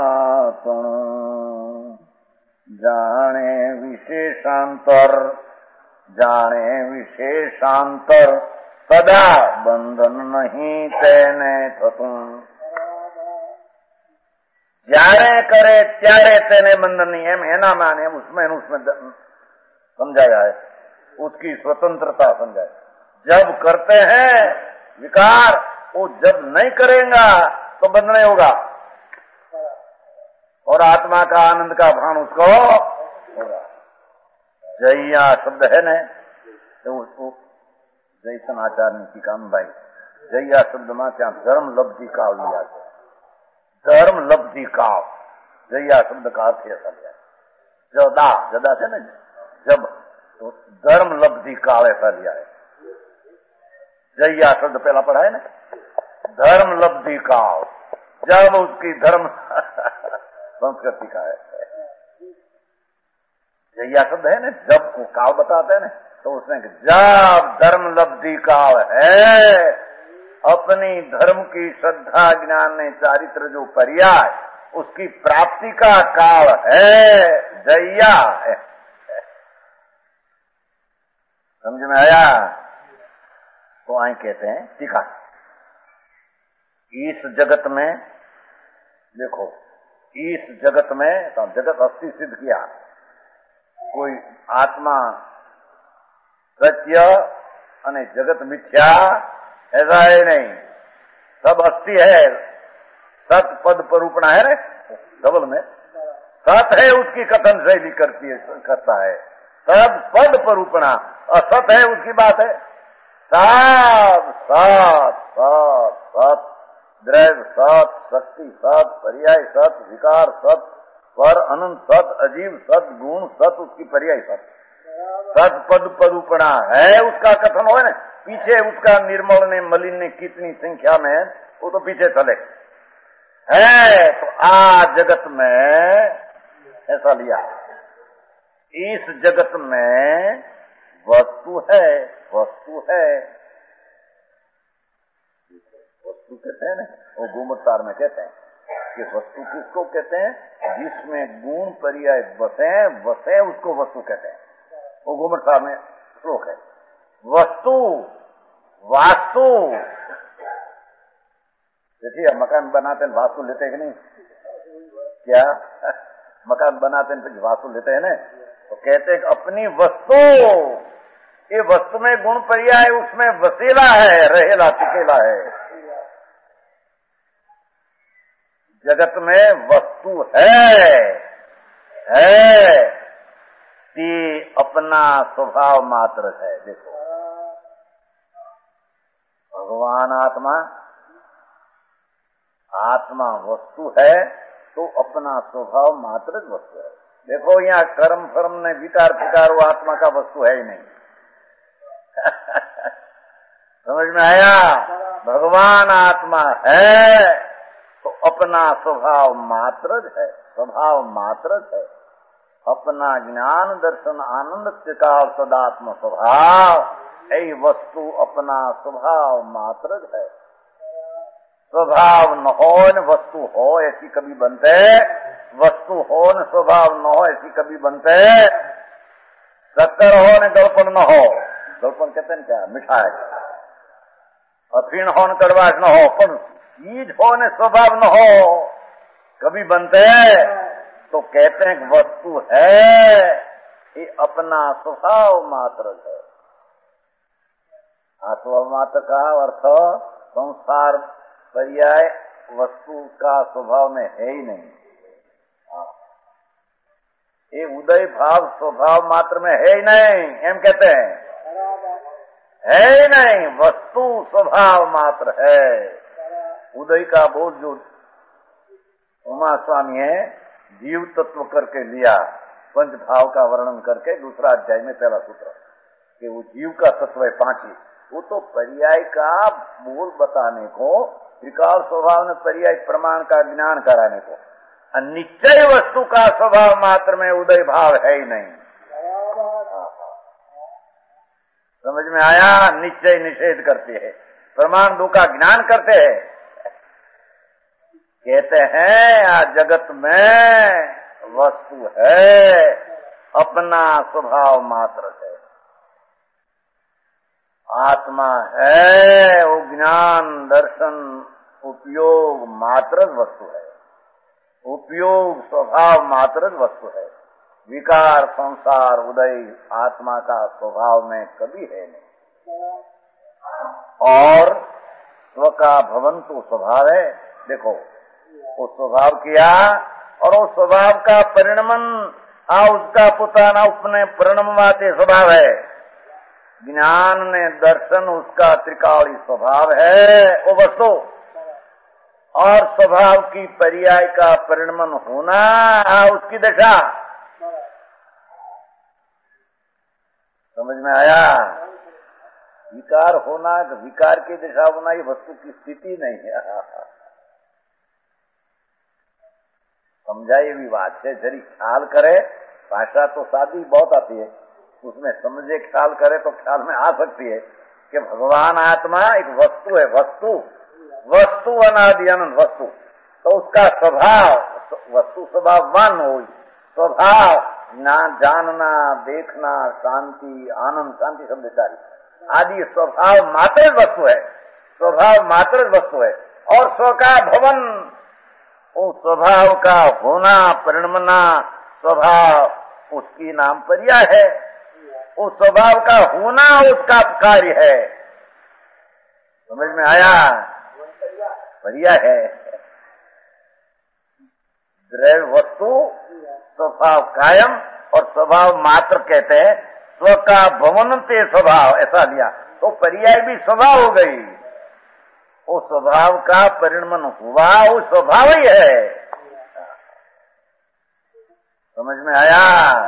जाने विशेषांतर सदा बंधन नहीं तेने थतुं। જ્યારે करे ત્યારે તેને बंधन नहीं, एम एना माने उसमें समझाया है, उसकी स्वतंत्रता समझाए। जब करते हैं विकार, वो जब नहीं करेगा तो बंद नहीं होगा और आत्मा का आनंद का भान उसको होगा। जैया शब्द है न, तो उसको जैसन आचार्य की काम भाई जैया शब्द में त्या धर्म लब्धि काल लिया गया। धर्म लब्धि काल जैया शब्द का अर्थ ऐसा लिया। जदा जदा से न जब, तो धर्म लब्धि काल ऐसा लिया है। जैया शब्द पहला पढ़ा है ना, धर्म लब्धि काल, जब उसकी धर्म संस्कृति का है। जैया शब्द है ना, जब को काल बताते हैं ना, तो उसमें जब धर्म लब्धि काल है, अपनी धर्म की श्रद्धा ज्ञान ने चारित्र जो पर्याय उसकी प्राप्ति का काल है, जैया है। समझ में आया? तो आई कहते हैं टीका, इस जगत में देखो, इस जगत में तो जगत अस्थि सिद्ध किया, कोई आत्मा सत्य अने जगत मिथ्या ऐसा है नहीं, सब अस्थि है। सत पद पर रूपणा है रे डबल में, सत है उसकी कथन शैली करता है, सत पद पर रूपणा, असत है उसकी बात है। सात सात सात सत, द्रव्य सत, शक्ति सत, पर्याय सत, विकार सत, पर अनंत सत, अजीव सत, गुण सत, उसकी पर्याय सत। सत पद परूपणा है उसका कथन हो ना, पीछे उसका निर्मल ने मलिन ने कितनी संख्या में है वो तो पीछे चले है। तो आज जगत में ऐसा लिया, इस जगत में वस्तु है, वस्तु है, वस्तु कहते हैं ना, वो गोमतार में कहते हैं कि वस्तु किसको कहते हैं, जिसमें गुण पर्याय बसे बसे उसको वस्तु कहते हैं। वो गोमतार में श्लोक है। वस्तु वास्तु, देखिए मकान बनाते हैं वास्तु लेते हैं कि नहीं, क्या मकान बनाते हैं तो वास्तु लेते हैं ना, तो कहते हैं कि अपनी वस्तु, ये वस्तु में गुण पर्याय उसमें वसीला है, रहेला टिकेला है। जगत में वस्तु है ती अपना स्वभाव मात्र है। देखो भगवान आत्मा, आत्मा वस्तु है तो अपना स्वभाव मात्र वस्तु है। देखो यहाँ कर्म फर्म ने विकार फिकार वो आत्मा का वस्तु है ही नहीं। समझ में आया? भगवान आत्मा है तो अपना स्वभाव मात्र है, स्वभाव मात्र है। अपना ज्ञान दर्शन आनंद त्रिकाल सदात्म स्वभाव, यही वस्तु अपना स्वभाव मात्र है। स्वभाव न हो न वस्तु हो ऐसी कभी बनते, वस्तु हो न स्वभाव न हो ऐसी कभी बनते। शक्कर हो न गलपन न हो, गलपन कहते हैं क्या, मिठाई। अफीण हो न कड़वाश न हो, पर चीज हो न स्वभाव न हो कभी बनते। तो कहते हैं वस्तु है ये अपना स्वभाव मात्र है। स्वभाव मात्र का अर्थ संसार पर्याय वस्तु का स्वभाव में है ही नहीं। ये उदय भाव स्वभाव मात्र में है ही नहीं, एम कहते हैं, है ही नहीं, वस्तु स्वभाव मात्र है। उदय का बोध जो उमा स्वामी है जीव तत्व करके लिया, पंच भाव का वर्णन करके दूसरा अध्याय में पहला सूत्र कि वो जीव का तत्व है पांची, वो तो पर्याय का बोल बताने को, त्रिकाल स्वभाव में पर्याय प्रमाण का ज्ञान कराने को, निश्चय वस्तु का स्वभाव मात्र में उदय भाव है ही नहीं। समझ में आया? निश्चय निषेध करते हैं, प्रमाण दो का ज्ञान करते हैं। कहते हैं आज जगत में वस्तु है, अपना स्वभाव मात्र है। आत्मा है वो ज्ञान दर्शन उपयोग मात्र वस्तु है, उपयोग स्वभाव मात्र वस्तु है। विकार संसार उदय आत्मा का स्वभाव में कभी है नहीं। और स्व का भवन तो स्वभाव है। देखो वो स्वभाव किया और वो स्वभाव का परिणमन उसका पुताना उपने परिणमवाते स्वभाव है। ज्ञान ने दर्शन उसका त्रिकाली स्वभाव है वो वस्तु, और स्वभाव की पर्याय का परिणमन होना उसकी दशा। समझ में आया? विकार होना, विकार की दिशा होना ये वस्तु की स्थिति नहीं है। समझाई भी बात है, जरी ख्याल करे, भाषा तो सादी बहुत आती है, उसमें समझे ख्याल करे तो ख्याल में आ सकती है कि भगवान आत्मा एक वस्तु है। वस्तु अनादि अनंत वस्तु, तो उसका स्वभाव वस्तु स्वभाववान हो, स्वभाव जानना, देखना, शांति, आनंद, शांति शब्दचारी आदि स्वभाव मात्र वस्तु है। स्वभाव मात्र वस्तु है। और स्व का भवन, उस स्वभाव का होना, परिणमना, स्वभाव उसकी नाम पर्याय है। उस स्वभाव का होना उसका कार्य है। समझ में आया? पर्याय है। द्रव्य वस्तु, स्वभाव कायम और स्वभाव मात्र कहते हैं। स्व का भवनते स्वभाव ऐसा लिया तो पर्याय भी स्वभाव हो गई। वो स्वभाव का परिणमन हुआ, वो स्वभाव ही है। समझ में आया?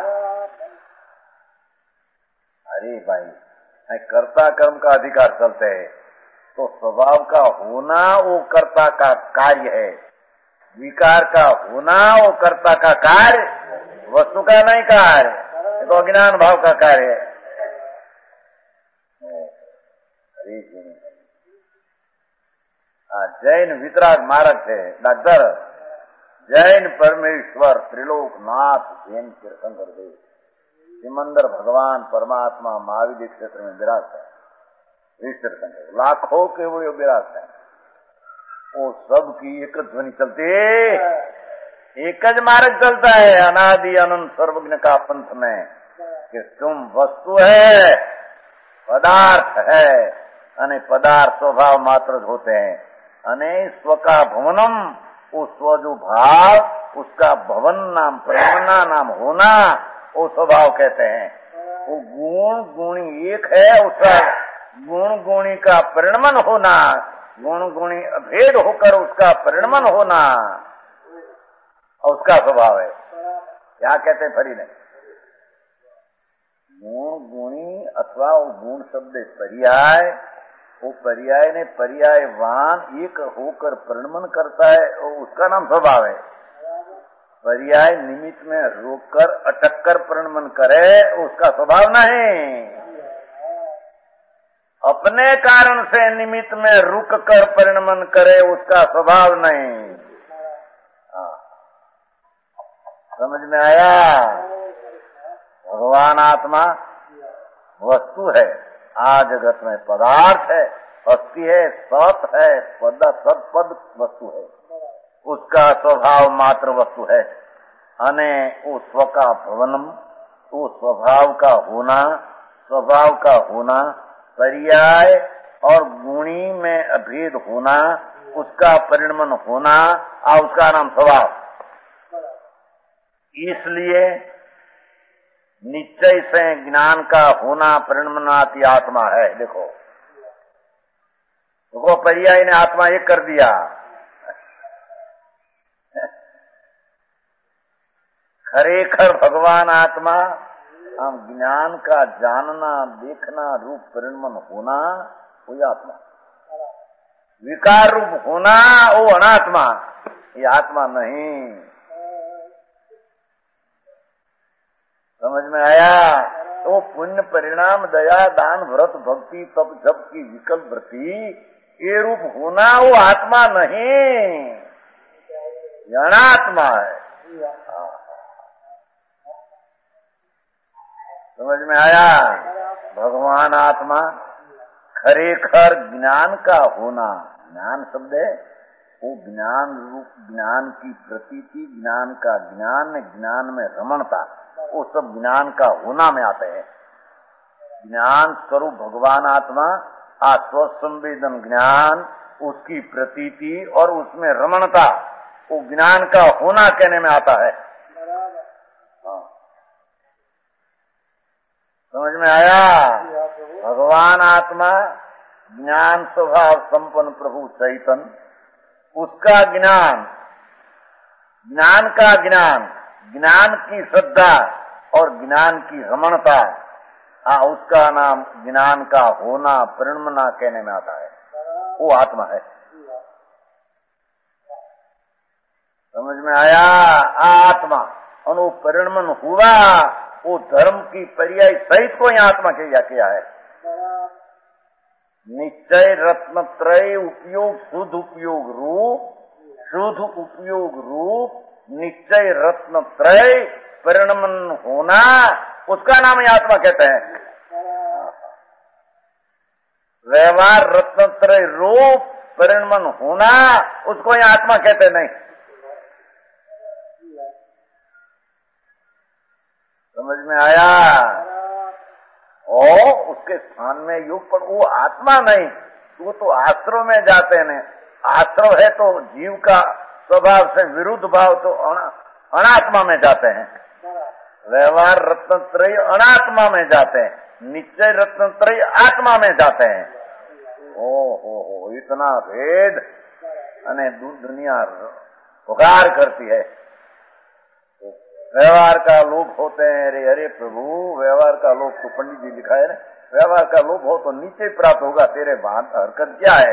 अरे भाई, कर्ता कर्म का अधिकार चलते है तो स्वभाव का होना वो कर्ता का कार्य है, विकार का होना वो कर्ता का कार्य, वस्तु का नहीं कार्य, तो अज्ञान भाव का कार्य है। जैन वितराग मार्ग थे डॉक्टर जैन परमेश्वर त्रिलोकनाथ जैन तीर्थंकर देव सिमंदर भगवान परमात्मा महावीर क्षेत्र में विराज है। तीर्थंकर लाखों के वो विराज है। वो सब की एक ध्वनि चलती, एक ज मार्ग चलता है अनादि अनंत सर्वज्ञ का पंथ में कि तुम वस्तु है, पदार्थ है, अने पदार्थ स्वभाव मात्र होते हैं। अने स्व का भवनम, वो स्व जो भाव उसका भवन नाम, परिणमना नाम होना, वो स्वभाव कहते हैं। वो गुण गुणी एक है, उसका गुण गुणी का परिणमन होना, गुण गुणी अभेद होकर उसका परिणमन होना उसका स्वभाव है। क्या कहते हैं फरी नहीं, गुण गुणी अथवा वो गुण शब्द पर्याय, वो पर्याय ने पर्यायवान एक होकर परिणमन करता है, उसका नाम स्वभाव है। पर्याय निमित्त में रोककर अटक कर परिणमन करे उसका स्वभाव नहीं। अपने कारण से निमित्त में रुक कर परिणमन करे उसका स्वभाव नहीं। समझ में आया? भगवान आत्मा वस्तु है, आज जगत में पदार्थ है, अस्थि है, सत है, सत्पद वस्तु है, उसका स्वभाव मात्र वस्तु है। अने वो स्व का भवनम, वो स्वभाव का होना, स्वभाव का होना, पर्याय और गुणी में अभेद होना, उसका परिणमन होना उसका नाम स्वभाव। इसलिए निश्चय से ज्ञान का होना परिणमनाती आत्मा है। देखो पर्याय ने आत्मा एक कर दिया। खरेखर भगवान आत्मा हम ज्ञान का जानना, देखना, रूप परिणमन होना वो आत्मा, विकार रूप होना वो अनात्मा, ये आत्मा नहीं। समझ में आया? तो पुण्य परिणाम दया दान व्रत भक्ति तप जप की विकल्प वृत्ति ये रूप होना वो आत्मा नहीं, ये अनात्मा है। समझ में आया? भगवान आत्मा खरेखर ज्ञान का होना, ज्ञान शब्द है वो ज्ञान रूप, ज्ञान की प्रतीति, ज्ञान का ज्ञान, ज्ञान में रमणता, वो सब ज्ञान का होना में आते हैं। ज्ञान स्वरूप भगवान आत्मा स्वसंवेदन ज्ञान, उसकी प्रतीति और उसमें रमणता, वो ज्ञान का होना कहने में आता है। समझ में आया? भगवान आत्मा ज्ञान स्वभाव संपन्न प्रभु चैतन्य, उसका ज्ञान, ज्ञान का ज्ञान, ज्ञान की श्रद्धा और ज्ञान की रमणता, उसका नाम ज्ञान का होना परिणमना कहने में आता है। वो आत्मा है। समझ में आया? आत्मा और वो परिणमन हुआ, वो धर्म की पर्याय सहित को यहाँ आत्मा किया है। निश्चय रत्नत्रय उपयोग शुद्ध उपयोग रूप, शुद्ध उपयोग रूप निश्चय रत्नत्रय परिणमन होना, उसका नाम ही आत्मा कहते हैं। व्यवहार रत्नत्रय रूप परिणमन होना, उसको ही आत्मा कहते नहीं। समझ में आया? और उसके स्थान में योग पर वो आत्मा नहीं, वो तो आश्रम में जाते हैं। आश्रम है तो जीव का स्वभाव से विरुद्ध भाव, तो अनात्मा में जाते हैं। व्यवहार रत्नत्रय अनात्मा में जाते हैं, निश्चय रत्नत्रय आत्मा में जाते हैं। हो इतना भेद अने दुनिया पुकार करती है। व्यवहार का लोभ होते हैं। अरे अरे प्रभु, व्यवहार का लोभ तो पंडित जी लिखा है ना, व्यवहार का लोभ हो तो नीचे प्राप्त होगा। तेरे बात हरकत क्या है?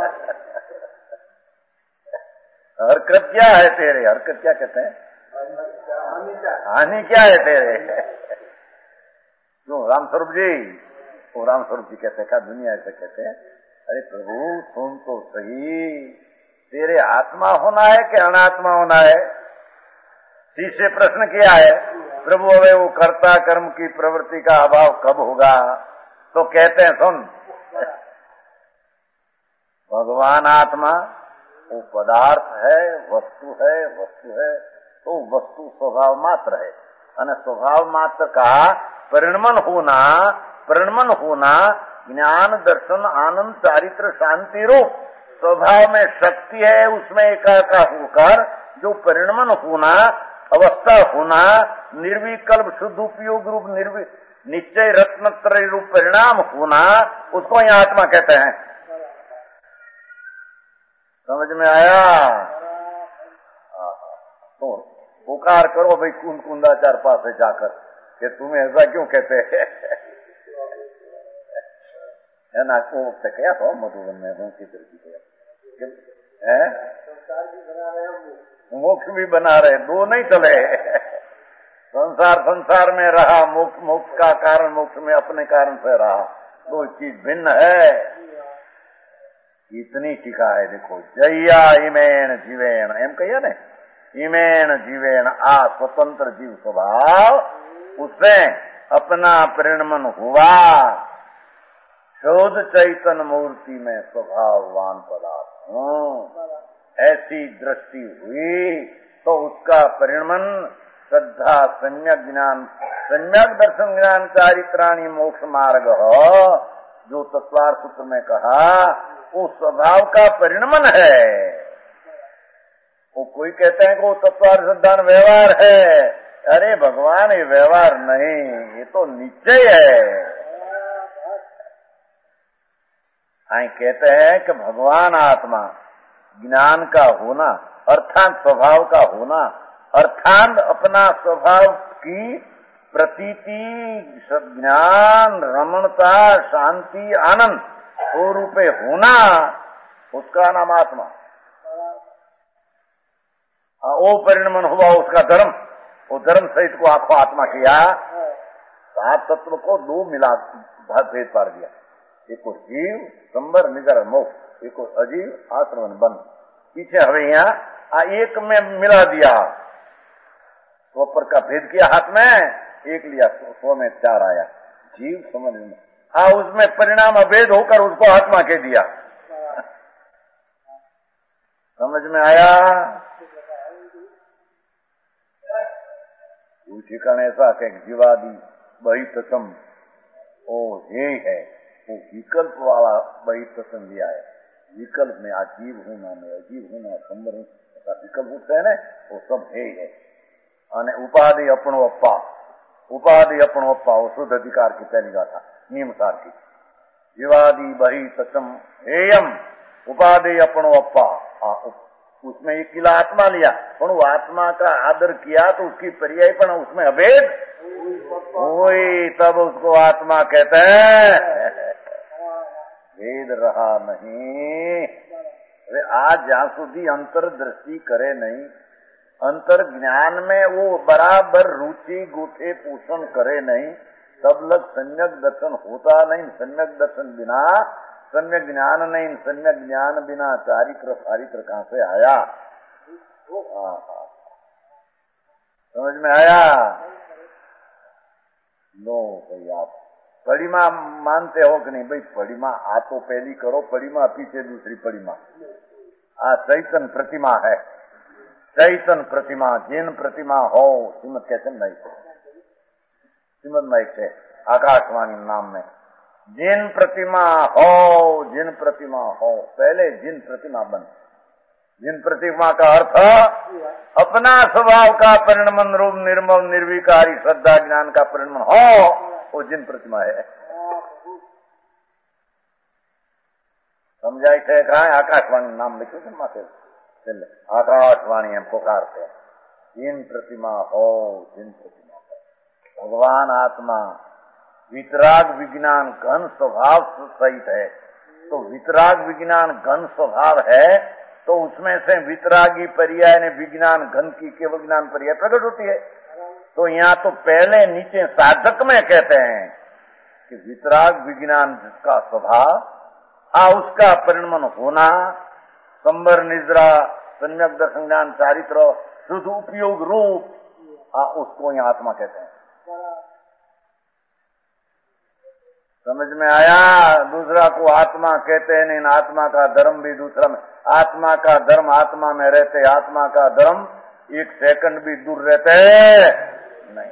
हरकत क्या है तेरे? हरकत क्या कहते हैं? हानि क्या है तेरे? क्यों रामस्वरूप जी, वो रामस्वरूप जी कहते हैं, क्या दुनिया ऐसे कहते हैं? अरे प्रभु सुन तो सही, तेरे आत्मा होना है कि अनात्मा होना है? से प्रश्न किया है प्रभु, अबे वो कर्ता कर्म की प्रवृत्ति का अभाव कब होगा? तो कहते हैं सुन, भगवान आत्मा वो पदार्थ है, वस्तु है, वस्तु है तो वस्तु स्वभाव मात्र है, और स्वभाव मात्र का परिणमन होना ज्ञान दर्शन आनंद चारित्र शांति रूप स्वभाव में शक्ति है। उसमें एकाकार होकर जो परिणमन होना, अवस्था होना, निर्विकल्प शुद्ध उपयोग रूप निश्चय रत्नत्रय रूप परिणाम होना, उसको यहाँ आत्मा कहते हैं। समझ में आया? तो पुकार करो भाई कुंदाचार पास से जाकर कि तुम्हें ऐसा क्यों कहते हैं? है ना? वो क्या था मधुबन में की मोक्ष भी बना रहे, दो नहीं चले। संसार में रहा, मोक्ष का कारण मोक्ष में अपने कारण से रहा, दो चीज भिन्न है। इतनी टीका है देखो, जया इमेन जीवेन, एम कहिए ना, इमेन जीवेन आ स्वतंत्र जीव स्वभाव, उसमें अपना परिणमन हुआ शुद्ध चैतन्य मूर्ति में स्वभाववान पदार्थ। ऐसी दृष्टि हुई तो उसका परिणमन श्रद्धा सम्यक ज्ञान, सम्यक दर्शन ज्ञान चारित्राणी मोक्ष मार्ग हो, जो तत्वार सूत्र में कहा, वो स्वभाव का परिणमन है। वो कोई कहते हैं कि वो तत्वार सिद्धांत व्यवहार है। अरे भगवान, ये व्यवहार नहीं, ये तो निश्चय है। कहते हैं कि भगवान आत्मा ज्ञान का होना अर्थात स्वभाव का होना, अर्थात अपना स्वभाव की प्रतीति, ज्ञान, रमणता, शांति, आनंद वो रूपे होना, उसका नाम आत्मा। वो परिणमन हुआ उसका धर्म, वो धर्म सहित को आखो आत्मा किया। सात तत्व को दो मिला भेद पार दिया, एक को जीव संबर निगर मोक्ष, एक को अजीव आश्रमण बंद। पीछे हमें यहाँ एक में मिला दिया, तो पर का भेद किया हाथ में, एक लिया, सौ में चार आया, जीव समझ में। उसमें परिणाम अभेद होकर उसको आत्मा कह दिया। समझ में आया? ठिकाने ऐसा कि जीवादि बही तत्म, ओ ये है, वो विकल्प वाला बहिर्तसन लिया है। विकल्प में अजीब हूं ना, मैं अजीब हूं ना, संबर हूं, ऐसा विकल्प उठते है ना, वो सब है। અને ઉપાધિ આપણો અપ્પા, ઉપાધિ આપણો અપ્પा, वो शुद्ध अधिकार की पहली गाथा नियम सार की। जीवादि बही सचम हेयम, उपाधि अपनो अप्पा। उसमें एक किला आत्मा लिया, पर वो आत्मा का आदर किया तो उसकी पर्याय पण उसमें अभेद हुई, तब उसको आत्मा कहते हैं। भेद रहा नहीं। अरे आज जहां સુધી अंतर्दृष्टि करे नहीं, अंतर ज्ञान में वो बराबर रुचि गुठे पोषण करे नहीं, तब लग सम्यक दर्शन होता नहीं। सम्यक दर्शन बिना सम्यक ज्ञान नहीं, सम्यक ज्ञान बिना चारित्र फारित्र कहां से आया? समझ में आया? लो भाई, आप पड़ीमा मानते हो कि नहीं? भाई पड़ीमा आ तो पहली करो, पड़ीमा पीछे दूसरी पड़ीमा। चैतन प्रतिमा है, चैतन प्रतिमा, जिन प्रतिमा हो, श्रीमद कैसे नहीं, श्रीमद माइक है आकाशवाणी नाम में, जिन प्रतिमा हो, जिन प्रतिमा हो, पहले जिन प्रतिमा बन। जिन प्रतिमा का अर्थ अपना स्वभाव का परिणमन रूप निर्मल निर्विकारी श्रद्धा ज्ञान का परिणमन हो, वो जिन प्रतिमा है। समझाई थे कहा है? आकाशवाणी नाम लिखो तुम माथे, आकाशवाणी हम पुकारते हैं। जिन प्रतिमा हो, जिन प्रतिमा हो, भगवान आत्मा वितराग विज्ञान घन स्वभाव सहित है। तो वितराग विज्ञान घन स्वभाव है, तो उसमें से वितरागी पर्याय ने विज्ञान घन की केवल ज्ञान पर्याय प्रकट होती है। तो यहाँ तो पहले नीचे साधक में कहते हैं कि वितराग विज्ञान जिसका स्वभाव, उसका परिणमन होना, संबर निद्रा सम्यक दर्शन ज्ञान चारित्र शुद्ध उपयोग रूप, उसको यहाँ आत्मा कहते हैं। समझ में आया? दूसरा को आत्मा कहते हैं नहीं, आत्मा का धर्म भी दूसरा में। आत्मा का धर्म आत्मा में रहते, आत्मा का धर्म एक सेकंड भी दूर रहते नहीं।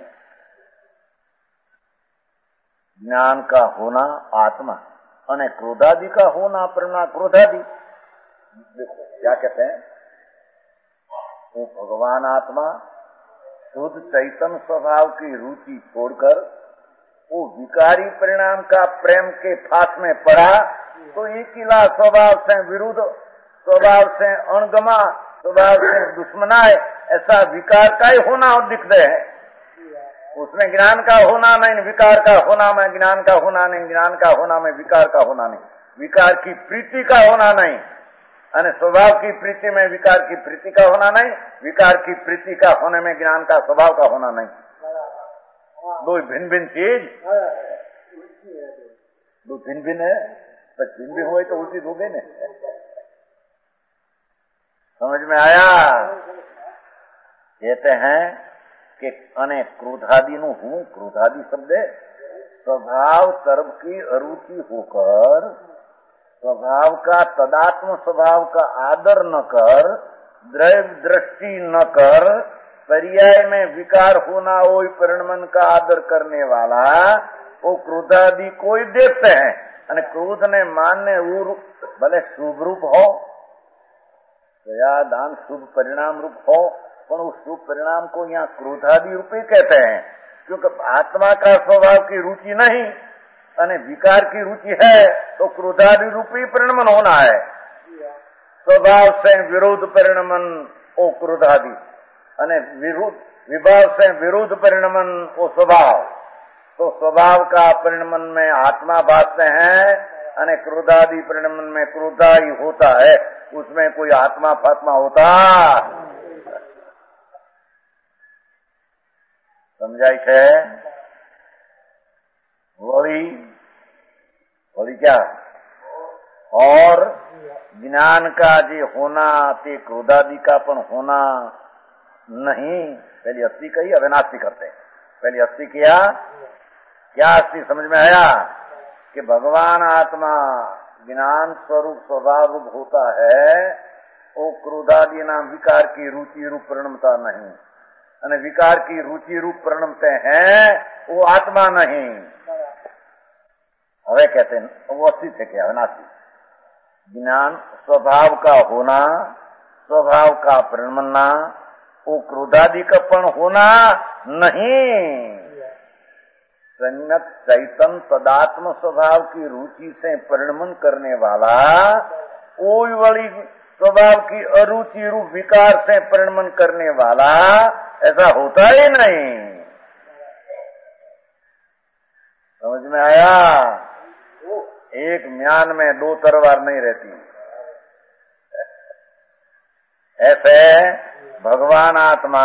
ज्ञान का होना आत्मा, अने क्रोधादि का होना प्रेरणा क्रोधादि। देखो क्या कहते हैं, वो भगवान आत्मा शुद्ध चैतन्य स्वभाव की रुचि छोड़कर वो विकारी परिणाम का प्रेम के फास में पड़ा, तो एक किला स्वभाव से विरुद्ध, स्वभाव से अणगमा, स्वभाव से दुश्मनाय, ऐसा विकार का ही होना दिखते है। उसमें ज्ञान का होना नहीं, विकार का होना में ज्ञान का होना नहीं, ज्ञान का होना में विकार का होना नहीं, विकार की प्रीति का होना नहीं, અને स्वभाव की प्रीति में विकार की प्रीति का होना नहीं, विकार की प्रीति का होने में ज्ञान का स्वभाव का होना नहीं। दो भिन्न भिन्न चीज, दो भिन्न भिन्न है, तो भिन्न भिन्न हुए तो उल्टी हो गए ना। समझ में आया? कहते हैं कि अने क्रोधादि नु हूं, क्रोधादि शब्द स्वभाव सर्व की अरुचि होकर, स्वभाव का तदात्म स्वभाव का आदर न कर, द्रव्य दृष्टि न कर, पर्याय में विकार होना हो परिणमन का आदर करने वाला, वो क्रोधादि को ही देखते हैं। અને क्रोध ने मानने भले शुभ रूप हो, दया दान शुभ परिणाम रूप हो, पर उस शुभ परिणाम को यहाँ क्रोधादि रूप ही कहते हैं, क्योंकि आत्मा का स्वभाव की रुचि नहीं અને विकार की रुचि है, तो क्रोधादि रूपी परिणमन होना है। स्वभाव से विरोध परिणमन ओ क्रोधादि, અને विभाव से विरोध परिणमन ओ स्वभाव। तो स्वभाव का परिणमन में आत्मा भासते हैं, અને क्रोधादि परिणमन में क्रोधा ही होता है, उसमें कोई आत्मा फात्मा होता। समझाई है? वही क्या? और ज्ञान का जी होना ते क्रोधादि का पण होना नहीं। पहले अस्थि कही, अब नास्ति करते हैं। पहले अस्थि किया, क्या अस्थि समझ में आया? कि भगवान आत्मा ज्ञान स्वरूप स्वभाव रूप होता है, वो क्रोधादि नाम विकार की रुचि रूप परिणमता नहीं, અને विकार की रुचि रूप परिणमते हैं, वो आत्मा नहीं। हवे कहते हैं वो अस्सी थे क्या अविनाशी। ज्ञान स्वभाव का होना, स्वभाव का परिणमना, वो क्रोधादि का पण होना नहीं। सम्यक चैतन तदात्म स्वभाव की रुचि से परिणमन करने वाला, कोई बड़ी स्वभाव की अरुचि रूप विकार से परिणमन करने वाला ऐसा होता ही नहीं। समझ में आया? एक म्यान में दो तलवार नहीं रहती। ऐसे भगवान आत्मा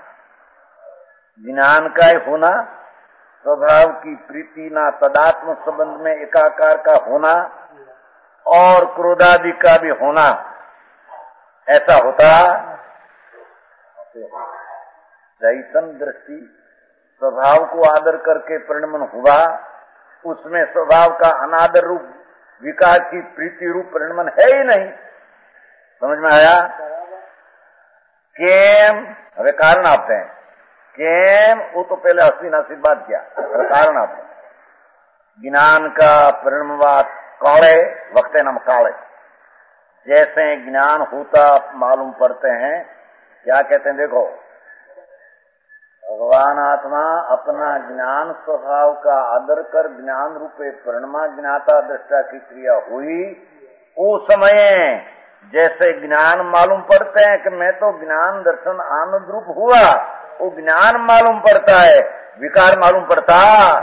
ज्ञान का ही होना, स्वभाव की प्रीति ना तदात्म संबंध में एकाकार का होना और क्रोधादि का भी होना, ऐसा होता। चैतन्य दृष्टि स्वभाव को आदर करके परिणमन हुआ, उसमें स्वभाव का अनादर रूप विकार की प्रीति रूप परिणमन है ही नहीं। समझ में आया? केम હવે કારણ આપते हैं केम, वो तो पहले हसी नसी बात किया, कारण आपते ज्ञान का परिणमवाद काले वक्ते नम काले, जैसे ज्ञान होता मालूम पड़ते हैं। क्या कहते हैं? देखो, भगवान आत्मा अपना ज्ञान स्वभाव का आदर कर ज्ञान रूपे परिणमा ज्ञाता दृष्टा की क्रिया हुई, उस समय जैसे ज्ञान मालूम पड़ते हैं कि मैं तो ज्ञान दर्शन आनंद रूप हुआ, वो ज्ञान मालूम पड़ता है, विकार मालूम पड़ता।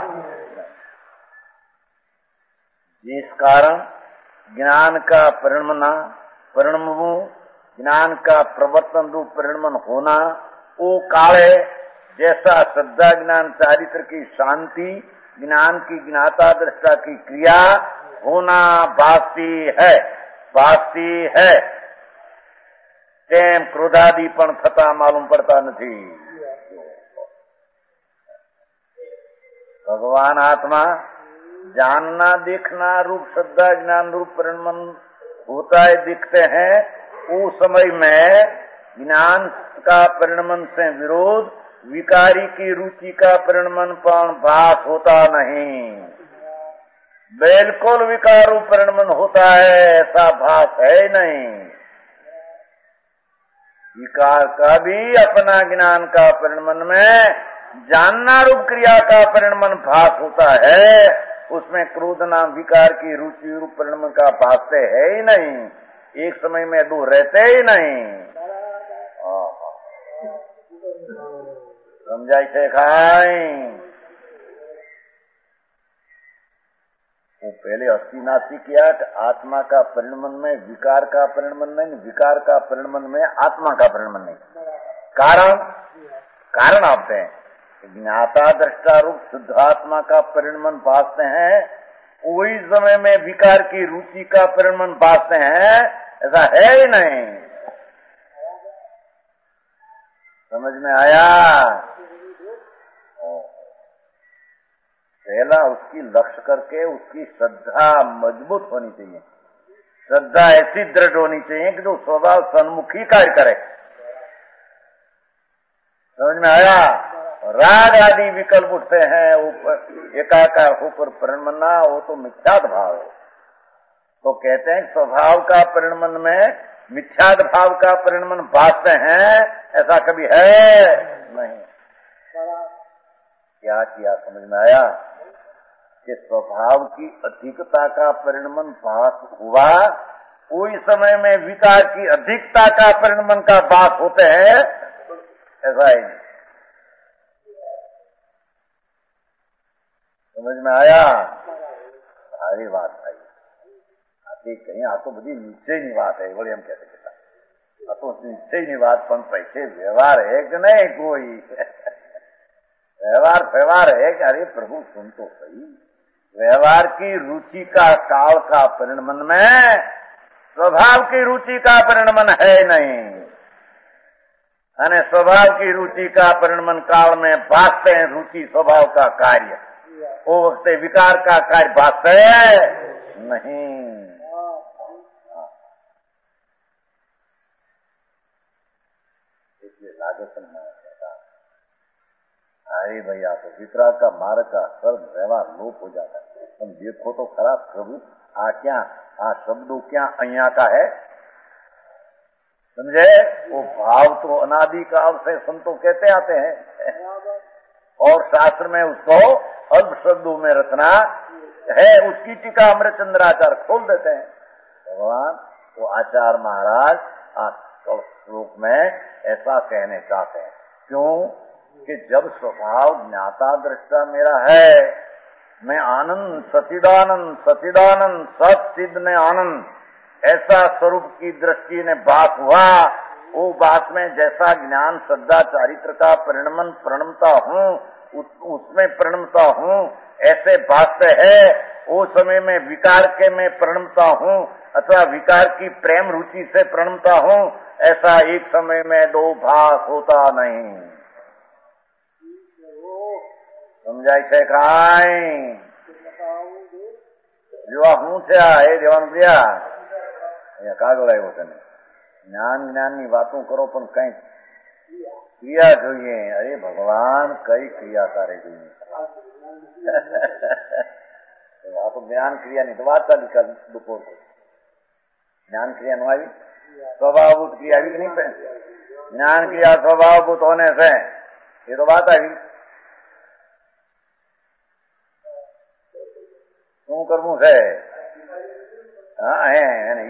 जिस कारण ज्ञान का परिणमु ज्ञान का प्रवर्तन रूप परिणमन होना, वो काले जैसा श्रद्धा ज्ञान चारित्र की शांति ज्ञान की ज्ञाता दृष्टा की क्रिया होना भासती है। तेम क्रोधादीपन थता मालूम पड़ता नहीं। भगवान आत्मा जानना देखना रूप श्रद्धा ज्ञान रूप परिणमन होता है, दिखते हैं। उस समय में ज्ञान का परिणमन से विरोध विकारी की रुचि का परिणमन पण भास होता नहीं। बिल्कुल विकार रूप परिणमन होता है, ऐसा भास है ही नहीं। विकार का भी अपना ज्ञान का परिणमन में जानना रूप क्रिया का परिणमन भास होता है, उसमें क्रोध नाम विकार की रुचि रूप परिणमन का भासते है ही नहीं। एक समय में दो रहते ही नहीं। समझाई थे खाई? वो पहले अस्सी नासी किया कि आत्मा का परिणमन में विकार का परिणमन नहीं, विकार का परिणमन में आत्मा का परिणमन नहीं। कारण आपते हैं ज्ञाता दृष्टा रूप शुद्ध आत्मा का परिणमन भासते हैं, वही समय में विकार की रुचि का परिणमन भासते हैं, ऐसा है ही नहीं। समझ में आया? पहला उसकी लक्ष्य करके उसकी श्रद्धा मजबूत होनी चाहिए। श्रद्धा ऐसी दृढ़ होनी चाहिए कि जो स्वभाव सन्मुखी कार्य करे। समझ में आया? राग आदि विकल्प उठते हैं, ऊपर एकाकार होकर परिणमना, वो तो मिथ्याद भाव है। तो कहते हैं स्वभाव का परिणमन में मिथ्याद भाव का परिणमन भासते हैं, ऐसा कभी है नहीं। क्या किया? समझ में आया कि स्वभाव की अधिकता का परिणमन भास हुआ, कोई समय में विकार की अधिकता का परिणमन का भास होते हैं, ऐसा ही नहीं। समझ में आया? सारी बात आई आती कहीं आ तो बड़ी निश्चयની વાત है, बोले हम कहते आ तो निश्चयની વાત, પણ पैसे व्यवहार है कि नहीं? कोई व्यवहार है कि अरे प्रभु सुन तो सही, व्यवहार की रुचि का काल का परिणमन में स्वभाव की रुचि का परिणमन है नहीं। अने स्वभाव की रुचि का परिणमन काल में भासते हैं रुचि स्वभाव का कार्य, वो वक्त विकार का कार्य भासते नहीं। इसलिए लागत अरे भैया तो वितराग का मार्ग का सर्व व्यवहार लोप हो जाता है। तुम देखो तो खरा प्रभु आ शब्दों क्या અહીંયા का है, समझे? वो भाव तो अनादि काल से संतों कहते आते हैं और शास्त्र में उसको अल्प शब्दों में रचना है। उसकी टीका अमृतचंद्राचार्य खोल देते हैं। भगवान वो आचार्य महाराज श्लोक में ऐसा कहने चाहते हैं। क्यों कि जब स्वभाव ज्ञाता दृष्टा मेरा है, मैं आनंद सचिदानंद सचिदानंद सचिद में आनंद ऐसा स्वरूप की दृष्टि ने बात हुआ, वो बात में जैसा ज्ञान श्रद्धा चारित्र का परिणमन प्रणमता हूँ उसमें प्रणमता हूँ, ऐसे बात है। वो समय में विकार के में प्रणमता हूँ अथवा विकार की प्रेम रुचि से प्रणमता हूँ, ऐसा एक समय में दो भास होता नहीं। समझाई છે કાઈ જો હું છે એ દેવાનું પ્રિયા અહીંયા કાગળ આવ્યો તને જ્ઞાનની વાતો કરો પણ કઈ ક્રિયા જોઈએ। અરે ભગવાન કઈ ક્રિયા તારે જોઈએ? આ તો જ્ઞાન ક્રિયાની તો વાત ચાલી કાલ બપોર જ્ઞાન ક્રિયા નું આવી સ્વભાવભૂત ક્રિયા આવી કે નહીં? જ્ઞાન ક્રિયા સ્વભાવભૂત હોने से ये तो बात आई। શું કરવું છે? હા હે અને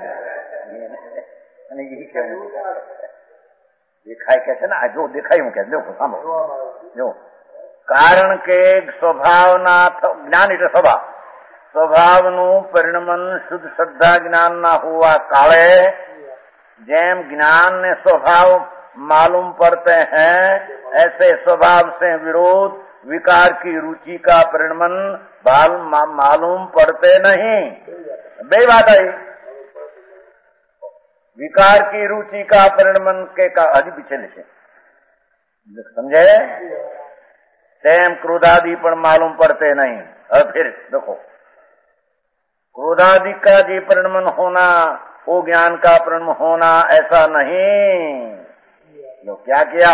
ઈ કેવું દેખાય કે છે ને, આ જો દેખાય હું કે જો સાંભળો જો કારણ કે સ્વભાવના જ્ઞાન એટલે સ્વભાવનું પરિણમન શુદ્ધ શ્રદ્ધા જ્ઞાનના હોવા કાળે જેમ ज्ञान ने स्वभाव मालूम पड़ते हैं, ऐसे स्वभाव से विरोध विकार की रुचि का परिणमन मालूम पड़ते नहीं। बे बात आई। विकार की रुचि का परिणमन के का अभी पीछे लिखे समझे? तेम क्रोधादि पर मालूम पड़ते नहीं। और फिर देखो क्रोधादि का जी परिणमन होना वो ज्ञान का परिणमन होना ऐसा नहीं। लो क्या किया?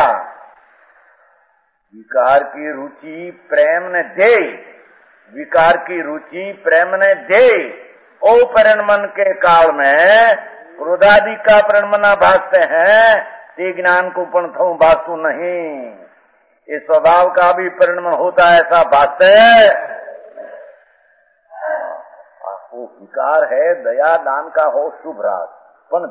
विकार की रुचि प्रेम ने दे, विकार की रुचि प्रेम ने दे, ओ परिणमन के काल में क्रोधादि का परिणमना भासते हैं, ते ज्ञान को पण थू भासू नहीं। ये स्वभाव का भी परिणमन होता है ऐसा भासते है। वो विकार है दया दान का हो शुभ राग, पण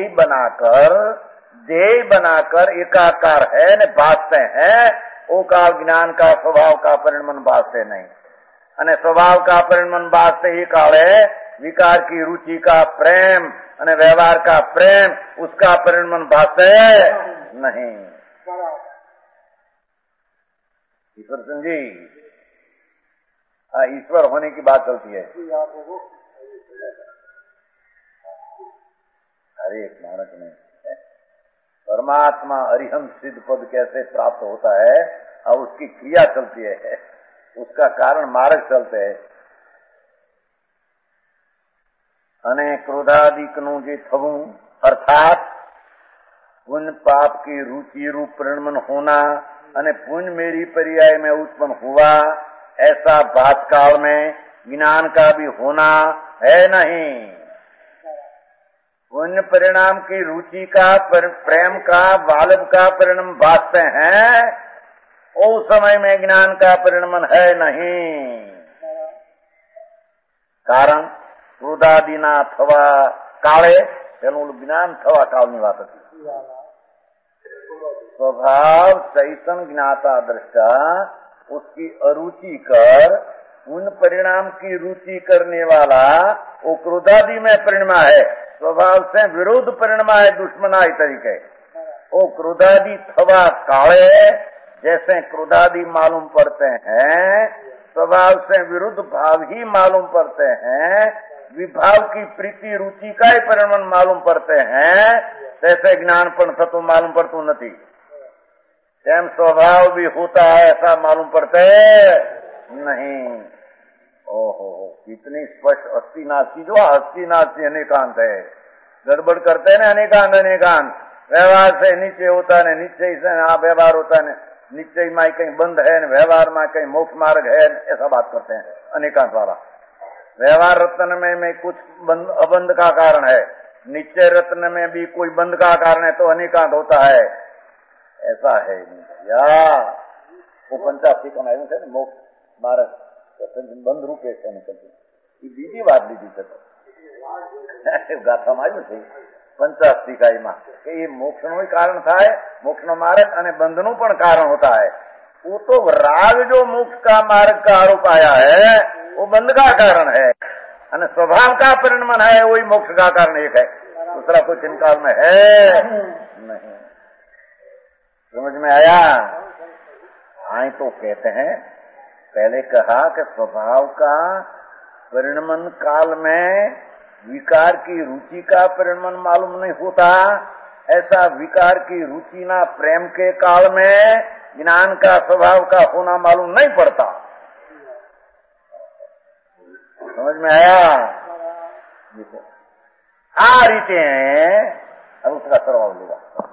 देह बनाकर एकाकार है ने भासते हैं, वो का ज्ञान का स्वभाव का परिणमन भासते नहीं। अने स्वभाव का परिणमन भासते ही काले विकार की रुचि का प्रेम अने व्यवहार का प्रेम उसका परिणमन भासते नहीं। ईश्वर जी ईश्वर होने की बात चलती है। हरे एक मानक में परमात्मा अरिहंत सिद्ध पद कैसे प्राप्त होता है और उसकी क्रिया चलती है, उसका कारण मार्ग चलते है। अने क्रोधादिकनु जे थवुं अर्थात पुण्य पाप की रुचि रूप परिणमन होना अने पुण्य मेरी पर्याय में उत्पन्न हुआ, ऐसा बात काल में ज्ञान का भी होना है नहीं। पुण्य परिणाम की रुचि का प्रेम का बालक का परिणाम भासते हैं, उस समय में ज्ञान का परिणमन है नहीं। कारण क्रोधादिना थवा काले तेनु ज्ञान थवा कालनी बात थी। स्वभाव चैतन ज्ञाता दृष्टा उसकी अरुचि कर उन परिणाम की रुचि करने वाला वो क्रोधादि में परिणमा है, स्वभाव से विरोध परिणमा है दुश्मनाई तरीके। वो क्रोधादि थवा काले जैसे क्रोधादि मालूम पड़ते हैं, स्वभाव से विरुद्ध भाव ही मालूम पड़ते हैं, विभाव की प्रीति रुचि का ही परिणमन मालूम पड़ते हैं, जैसे ज्ञान पण थतो मालूम पड़तू नहीं। तेम स्वभाव भी होता है ऐसा मालूम पड़ते नहीं। ओहो कितनी स्पष्ट अस्थिनास्ति जो अस्थिनास्ति अनेकांत है। गड़बड़ करते हैं ना अनेकांत व्यवहार से नीचे होता है, निश्चय से व्यवहार होता है, निश्चय में कहीं बंद है, व्यवहार में कहीं मोक्ष मार्ग है, ऐसा बात करते हैं। अनेकांत वाला। व्यवहार रत्न में कुछ अबंध का कारण है, निश्चय रत्न में भी कोई बंध का कारण है तो अनेकांत होता है, ऐसा है नहीं या वो 85 कमाયું છે ને મોક્ષ મારે બંધ રૂપે છે ને એ બીજી વાત લીધી છે ગાથામાં આવ્યું છે 85 કાઈમાં કે એ મોક્ષનું કારણ થાય, મોક્ષનો માર્ગ અને બંધનું પણ કારણ होता है। वो तो राग जो मोक्ष का मार्ग का आरोप आया है वो बंध का कारण है और स्वभाव का परिणमन है वही मोक्ष का कारण एक है, दूसरा कुछ इनकार में है नहीं। समझ में आया? आए तो कहते हैं, पहले कहा कि स्वभाव का परिणमन काल में विकार की रुचि का परिणमन मालूम नहीं होता, ऐसा विकार की रुचि ना प्रेम के काल में ज्ञान का स्वभाव का होना मालूम नहीं पड़ता। समझ में आया? देखो आ रीते हैं, अब उसका स्वभाव होगा।